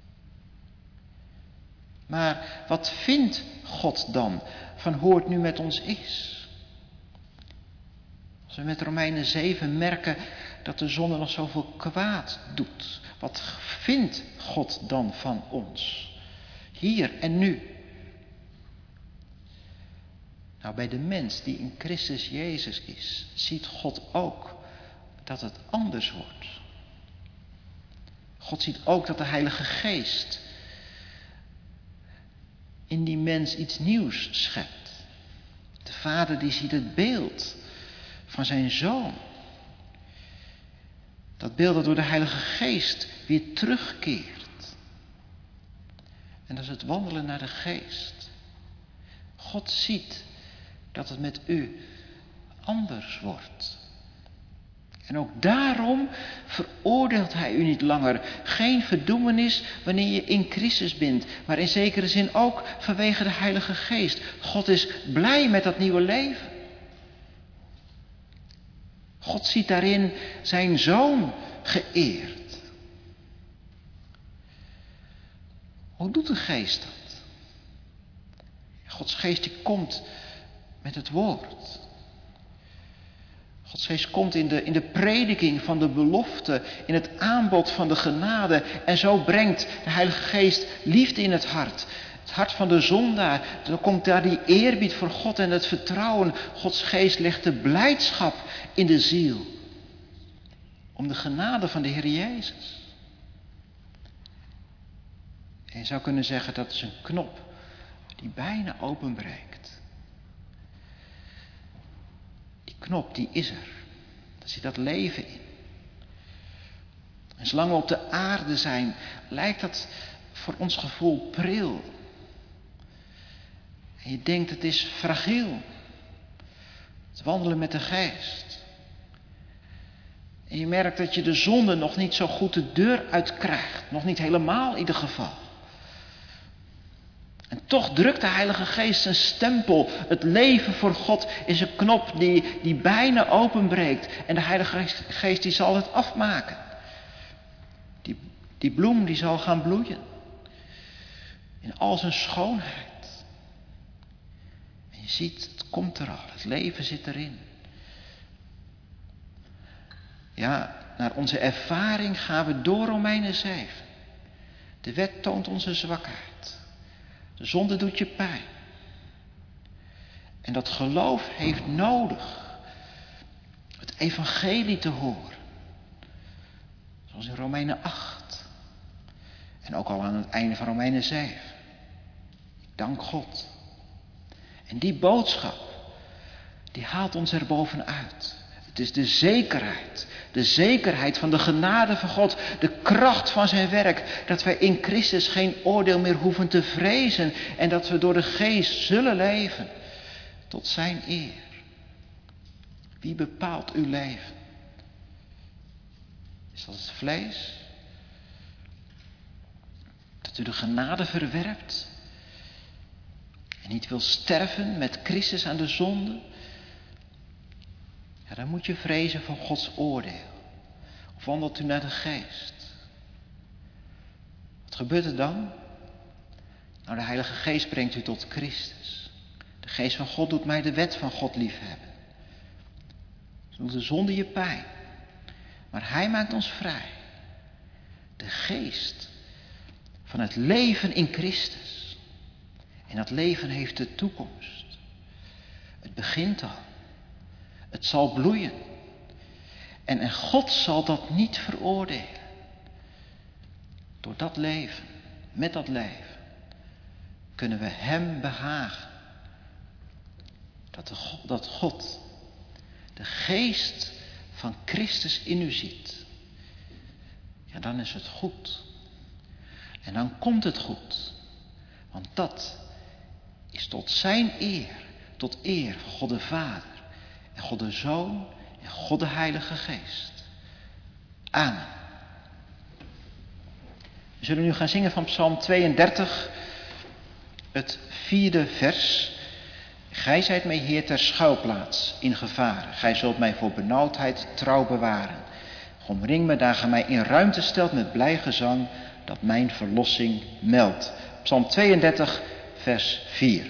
[SPEAKER 2] Maar wat vindt God dan van hoe het nu met ons is? Als we met Romeinen zeven merken dat de zonde nog zoveel kwaad doet. Wat vindt God dan van ons? Hier en nu. Nou, bij de mens die in Christus Jezus is, ziet God ook dat het anders wordt. God ziet ook dat de Heilige Geest in die mens iets nieuws schept. De Vader die ziet het beeld van zijn Zoon. Dat beeld dat door de Heilige Geest weer terugkeert. En dat is het wandelen naar de Geest. God ziet dat het met u anders wordt. En ook daarom veroordeelt hij u niet langer. Geen verdoemenis wanneer je in Christus bent. Maar in zekere zin ook vanwege de Heilige Geest. God is blij met dat nieuwe leven. God ziet daarin zijn Zoon geëerd. Hoe doet de Geest dat? Gods Geest die komt met het woord. Gods Geest komt in de, in de prediking van de belofte, in het aanbod van de genade. En zo brengt de Heilige Geest liefde in het hart. Het hart van de zondaar. Dan komt daar die eerbied voor God en het vertrouwen. Gods Geest legt de blijdschap in de ziel. om de genade van de Heer Jezus. En je zou kunnen zeggen dat is een knop die bijna openbreekt. Die knop die is er. Daar zit dat leven in. En zolang we op de aarde zijn, lijkt dat voor ons gevoel pril. En je denkt het is fragiel. Het wandelen met de geest. En je merkt dat je de zonde nog niet zo goed de deur uitkrijgt. Nog niet helemaal in ieder geval. En toch drukt de Heilige Geest zijn stempel. Het leven voor God is een knop die, die bijna openbreekt. En de Heilige Geest die zal het afmaken. Die, die bloem die zal gaan bloeien. In al zijn schoonheid. En je ziet, het komt er al. Het leven zit erin. Ja, naar onze ervaring gaan we door Romeinen zeven. De wet toont onze zwakheid. De zonde doet je pijn. En dat geloof heeft nodig het evangelie te horen. Zoals in Romeinen acht. En ook al aan het einde van Romeinen zeven. Ik dank God. En die boodschap, die haalt ons er bovenuit. Het is de zekerheid. De zekerheid van de genade van God. De kracht van zijn werk. Dat wij in Christus geen oordeel meer hoeven te vrezen. En dat we door de geest zullen leven. Tot zijn eer. Wie bepaalt uw leven? Is dat het vlees? Dat u de genade verwerpt? En niet wil sterven met Christus aan de zonde? Ja, dan moet je vrezen voor Gods oordeel. Of wandelt u naar de geest? Wat gebeurt er dan? Nou, de Heilige Geest brengt u tot Christus. De Geest van God doet mij de wet van God liefhebben. Zo doet de zonde je pijn. Maar Hij maakt ons vrij. De Geest van het leven in Christus. En dat leven heeft de toekomst. Het begint al. Het zal bloeien. En, en God zal dat niet veroordelen. Door dat leven, met dat leven, kunnen we Hem behagen. Dat, de, dat God de geest van Christus in u ziet. Ja, dan is het goed. En dan komt het goed. Want dat is tot zijn eer, tot eer van God de Vader. En God de Zoon en God de Heilige Geest. Amen. We zullen nu gaan zingen van Psalm tweeëndertig, het vierde vers. Gij zijt mij Heer ter schuilplaats in gevaren. Gij zult mij voor benauwdheid trouw bewaren. Omring me daar gij mij in ruimte stelt met blij gezang, dat mijn verlossing meldt. Psalm tweeëndertig, vers vier.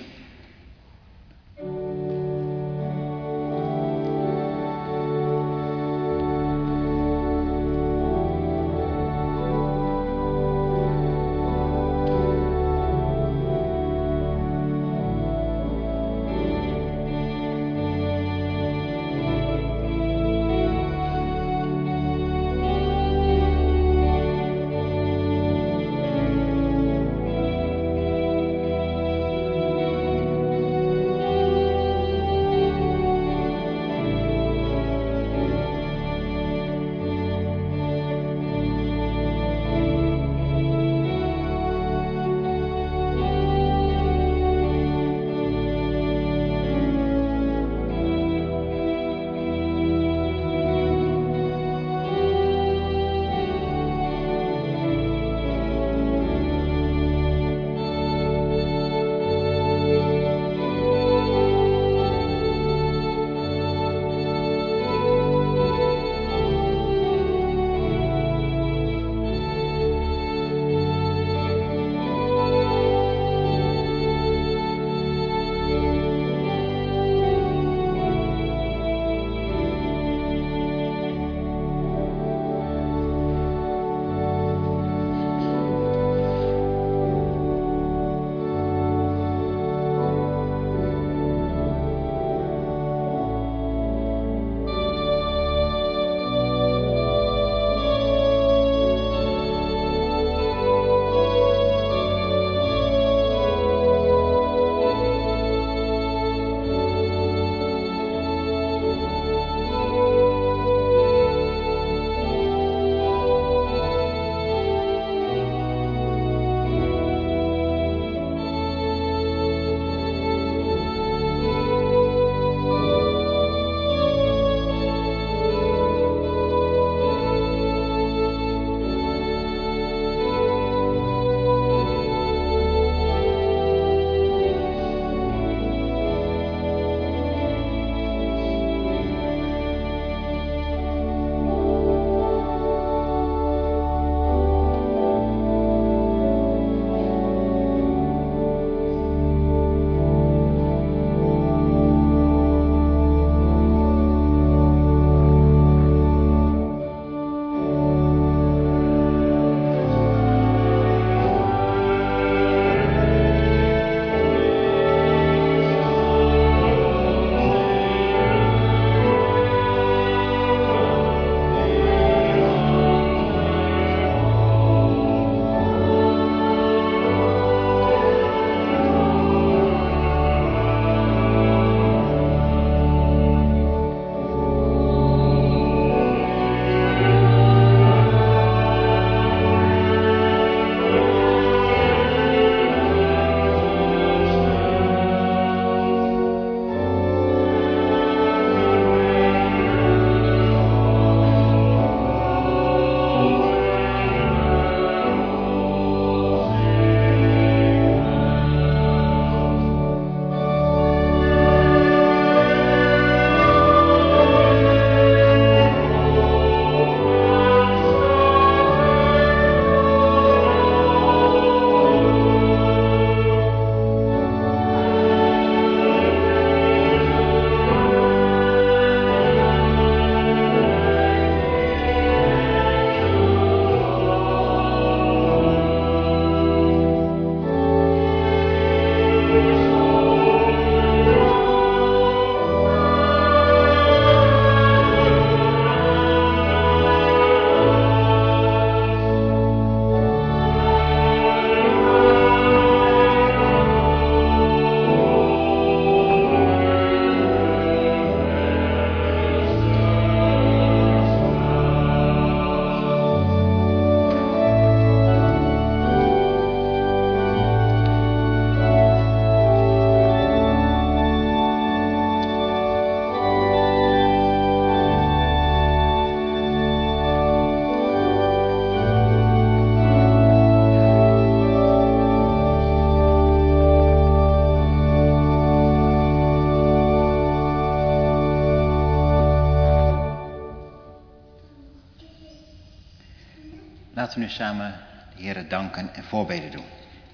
[SPEAKER 2] Laten we nu samen de Heere danken en voorbeden doen.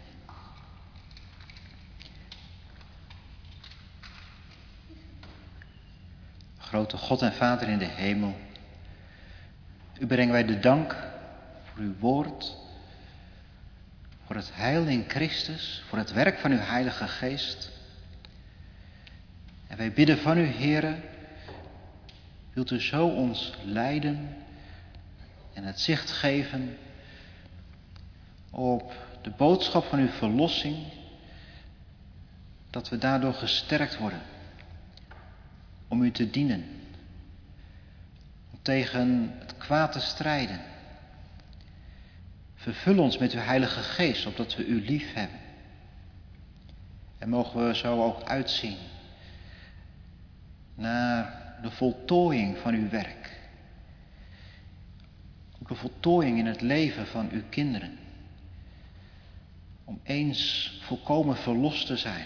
[SPEAKER 2] Grote God en Vader in de hemel, u brengen wij de dank voor uw woord, voor het heil in Christus, voor het werk van uw Heilige Geest. En wij bidden van u, Heere, wilt u zo ons leiden en het zicht geven op de boodschap van uw verlossing, dat we daardoor gesterkt worden om u te dienen, om tegen het kwaad te strijden. Vervul ons met uw Heilige Geest, opdat we u lief hebben. En mogen we zo ook uitzien naar de voltooiing van uw werk. Ook de voltooiing in het leven van uw kinderen. Om eens volkomen verlost te zijn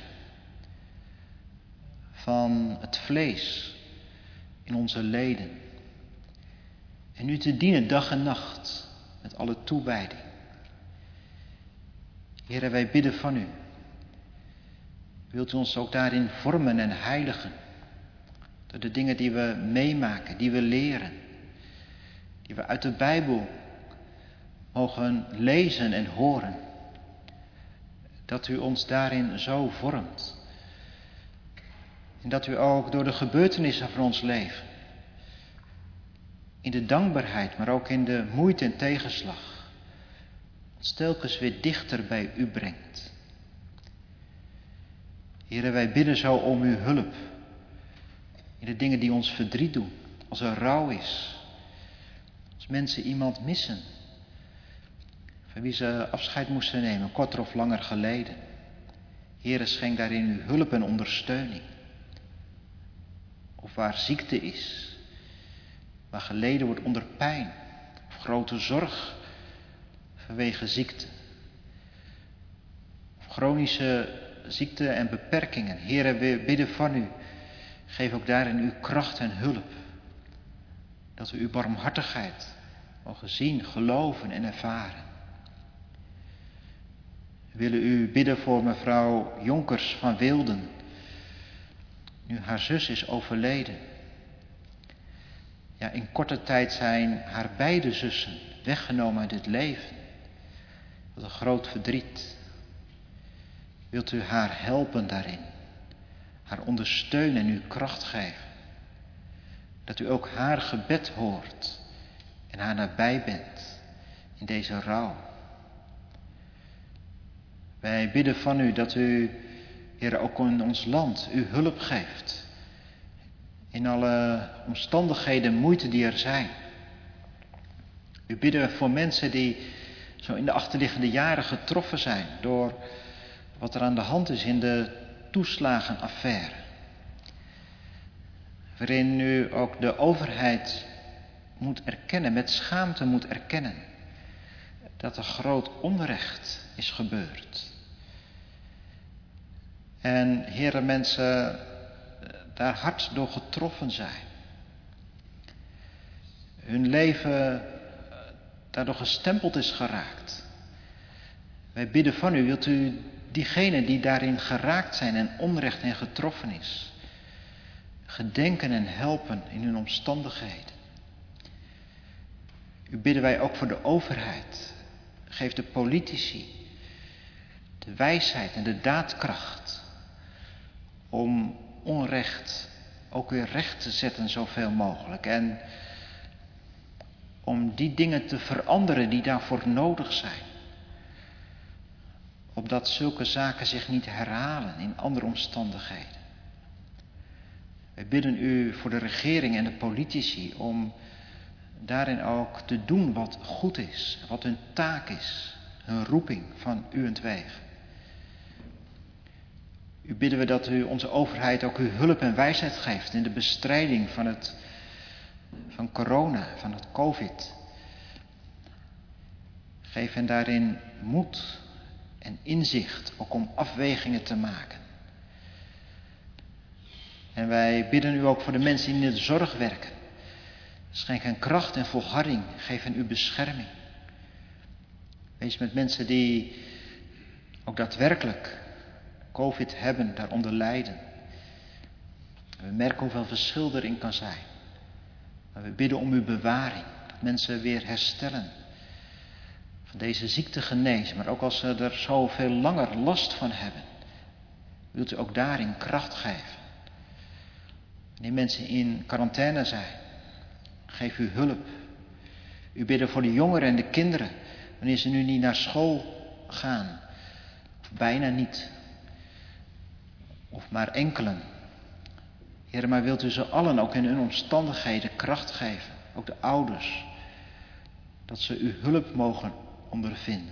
[SPEAKER 2] van het vlees in onze leden. En u te dienen dag en nacht met alle toewijding. Heere, wij bidden van u. Wilt u ons ook daarin vormen en heiligen. Door de dingen die we meemaken, die we leren. Die we uit de Bijbel mogen lezen en horen. Dat u ons daarin zo vormt. En dat u ook door de gebeurtenissen van ons leven, in de dankbaarheid, maar ook in de moeite en tegenslag, ons telkens weer dichter bij u brengt. Heere, wij bidden zo om uw hulp in de dingen die ons verdriet doen, als er rouw is, als mensen iemand missen, van wie ze afscheid moesten nemen, korter of langer geleden. Heere, schenk daarin uw hulp en ondersteuning. Of waar ziekte is, waar geleden wordt onder pijn, of grote zorg vanwege ziekte. Of chronische ziekte en beperkingen. Heere, we bidden van u, geef ook daarin uw kracht en hulp. Dat we uw barmhartigheid mogen zien, geloven en ervaren. We willen u bidden voor mevrouw Jonkers van Wilden. Nu haar zus is overleden. Ja, in korte tijd zijn haar beide zussen weggenomen uit het leven. Wat een groot verdriet. Wilt u haar helpen daarin? Haar ondersteunen en uw kracht geven. Dat u ook haar gebed hoort en haar nabij bent in deze rouw. Wij bidden van u dat u, Heer, ook in ons land uw hulp geeft. In alle omstandigheden en moeite die er zijn. U bidden voor mensen die zo in de achterliggende jaren getroffen zijn door wat er aan de hand is in de toeslagenaffaire. Waarin u ook de overheid moet erkennen, met schaamte moet erkennen, dat er groot onrecht is gebeurd. En Heere, mensen daar hard door getroffen zijn. Hun leven daardoor gestempeld is geraakt. Wij bidden van u, wilt u diegenen die daarin geraakt zijn en onrecht en getroffen is, gedenken en helpen in hun omstandigheden. U bidden wij ook voor de overheid. Geef de politici de wijsheid en de daadkracht om onrecht ook weer recht te zetten zoveel mogelijk. En om die dingen te veranderen die daarvoor nodig zijn. Opdat zulke zaken zich niet herhalen in andere omstandigheden. Wij bidden u voor de regering en de politici om daarin ook te doen wat goed is, wat hun taak is, hun roeping van uwentwege. U bidden we dat u onze overheid ook uw hulp en wijsheid geeft in de bestrijding van het van corona, van het COVID. Geef hen daarin moed en inzicht, ook om afwegingen te maken. En wij bidden u ook voor de mensen die in de zorg werken. Schenk hen kracht en volharding, geef hen uw bescherming. Wees met mensen die ook daadwerkelijk COVID hebben, daaronder lijden. We merken hoeveel verschil erin kan zijn. Maar we bidden om uw bewaring. Dat mensen weer herstellen. Van deze ziekte genezen. Maar ook als ze er zoveel langer last van hebben. Wilt u ook daarin kracht geven. Wanneer mensen in quarantaine zijn. Geef u hulp. U bidden voor de jongeren en de kinderen. Wanneer ze nu niet naar school gaan. Of bijna niet. Of maar enkelen. Heer, maar wilt u ze allen ook in hun omstandigheden kracht geven. Ook de ouders. Dat ze uw hulp mogen ondervinden.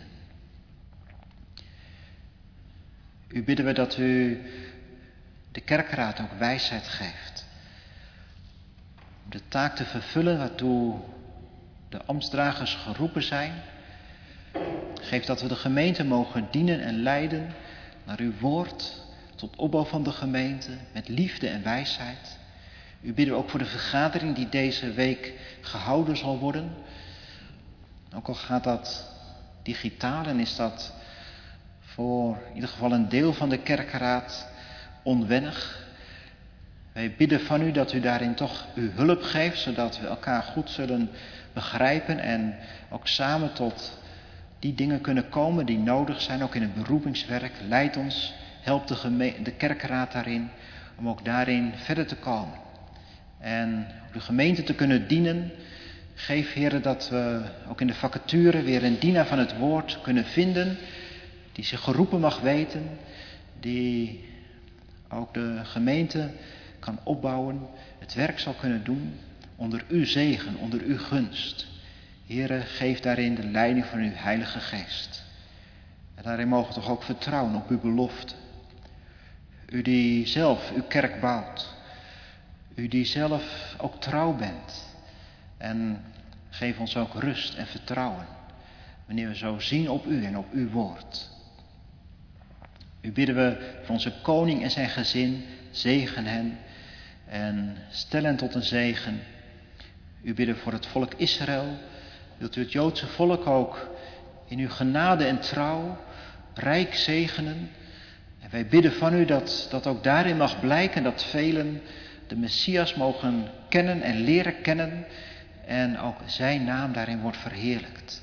[SPEAKER 2] U bidden we dat u de kerkraad ook wijsheid geeft. Om de taak te vervullen waartoe de ambtsdragers geroepen zijn. Geef dat we de gemeente mogen dienen en leiden naar uw woord. Tot opbouw van de gemeente met liefde en wijsheid. U bidden we ook voor de vergadering die deze week gehouden zal worden. Ook al gaat dat digitaal en is dat voor in ieder geval een deel van de kerkraad onwennig. Wij bidden van u dat u daarin toch uw hulp geeft, zodat we elkaar goed zullen begrijpen en ook samen tot die dingen kunnen komen die nodig zijn, ook in het beroepingswerk. Leid ons, help de, geme- de kerkraad daarin, om ook daarin verder te komen. En de gemeente te kunnen dienen. Geef, Heere, dat we ook in de vacature weer een dienaar van het woord kunnen vinden, die zich geroepen mag weten, die ook de gemeente kan opbouwen, het werk zal kunnen doen onder uw zegen, onder uw gunst. Heere, geef daarin de leiding van uw Heilige Geest. En daarin mogen we toch ook vertrouwen op uw belofte. U die zelf uw kerk bouwt. U die zelf ook trouw bent. En geef ons ook rust en vertrouwen. Wanneer we zo zien op u en op uw woord. U bidden we voor onze koning en zijn gezin. Zegen hen. En stel hen tot een zegen. U bidden voor het volk Israël. Wilt u het Joodse volk ook in uw genade en trouw rijk zegenen. En wij bidden van u dat, dat ook daarin mag blijken dat velen de Messias mogen kennen en leren kennen. En ook zijn naam daarin wordt verheerlijkt.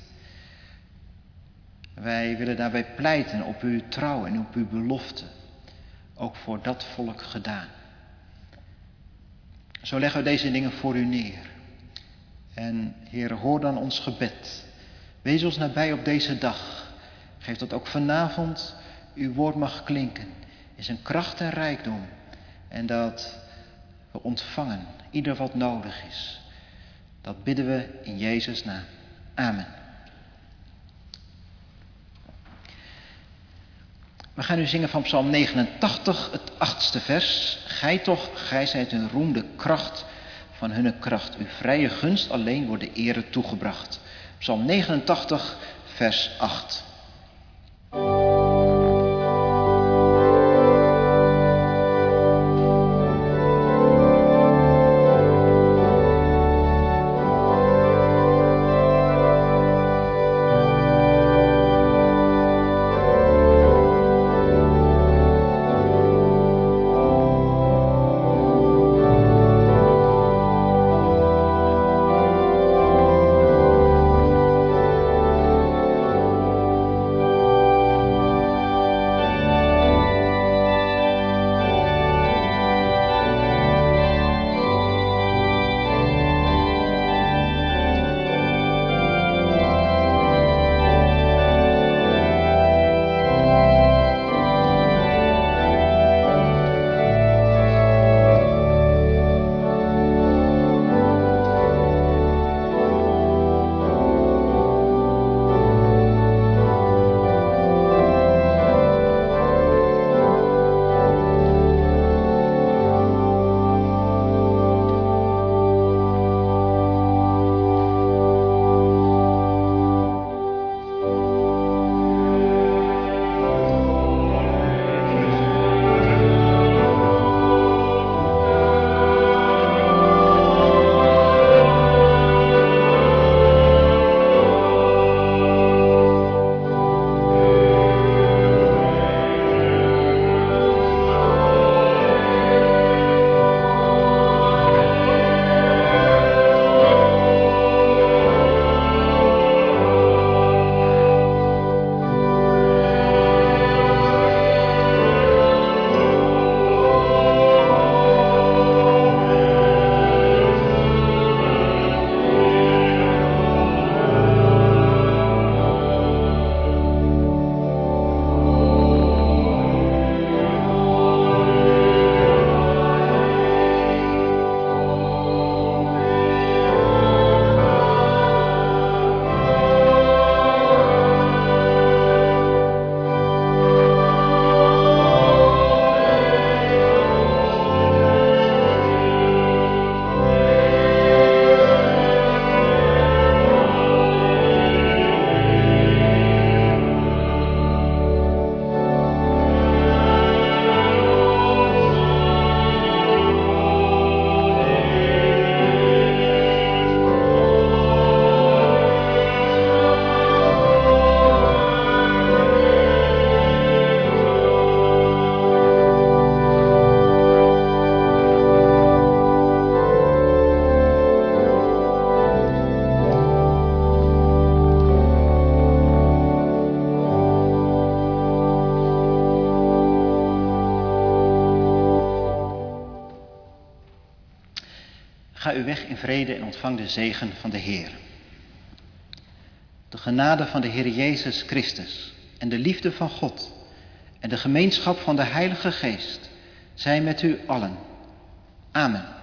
[SPEAKER 2] Wij willen daarbij pleiten op uw trouw en op uw belofte. Ook voor dat volk gedaan. Zo leggen we deze dingen voor u neer. En Heer, hoor dan ons gebed. Wees ons nabij op deze dag. Geef dat ook vanavond uw woord mag klinken. In zijn kracht en rijkdom. En dat we ontvangen ieder wat nodig is. Dat bidden we in Jezus' naam. Amen. We gaan nu zingen van Psalm negenentachtig, het achtste vers. Gij toch, gij zijt een roem de kracht van hunne kracht. Uw vrije gunst alleen wordt de ere toegebracht. Psalm negenentachtig, vers acht. Ga uw weg in vrede en ontvang de zegen van de Heer. De genade van de Heer Jezus Christus en de liefde van God en de gemeenschap van de Heilige Geest zijn met u allen. Amen.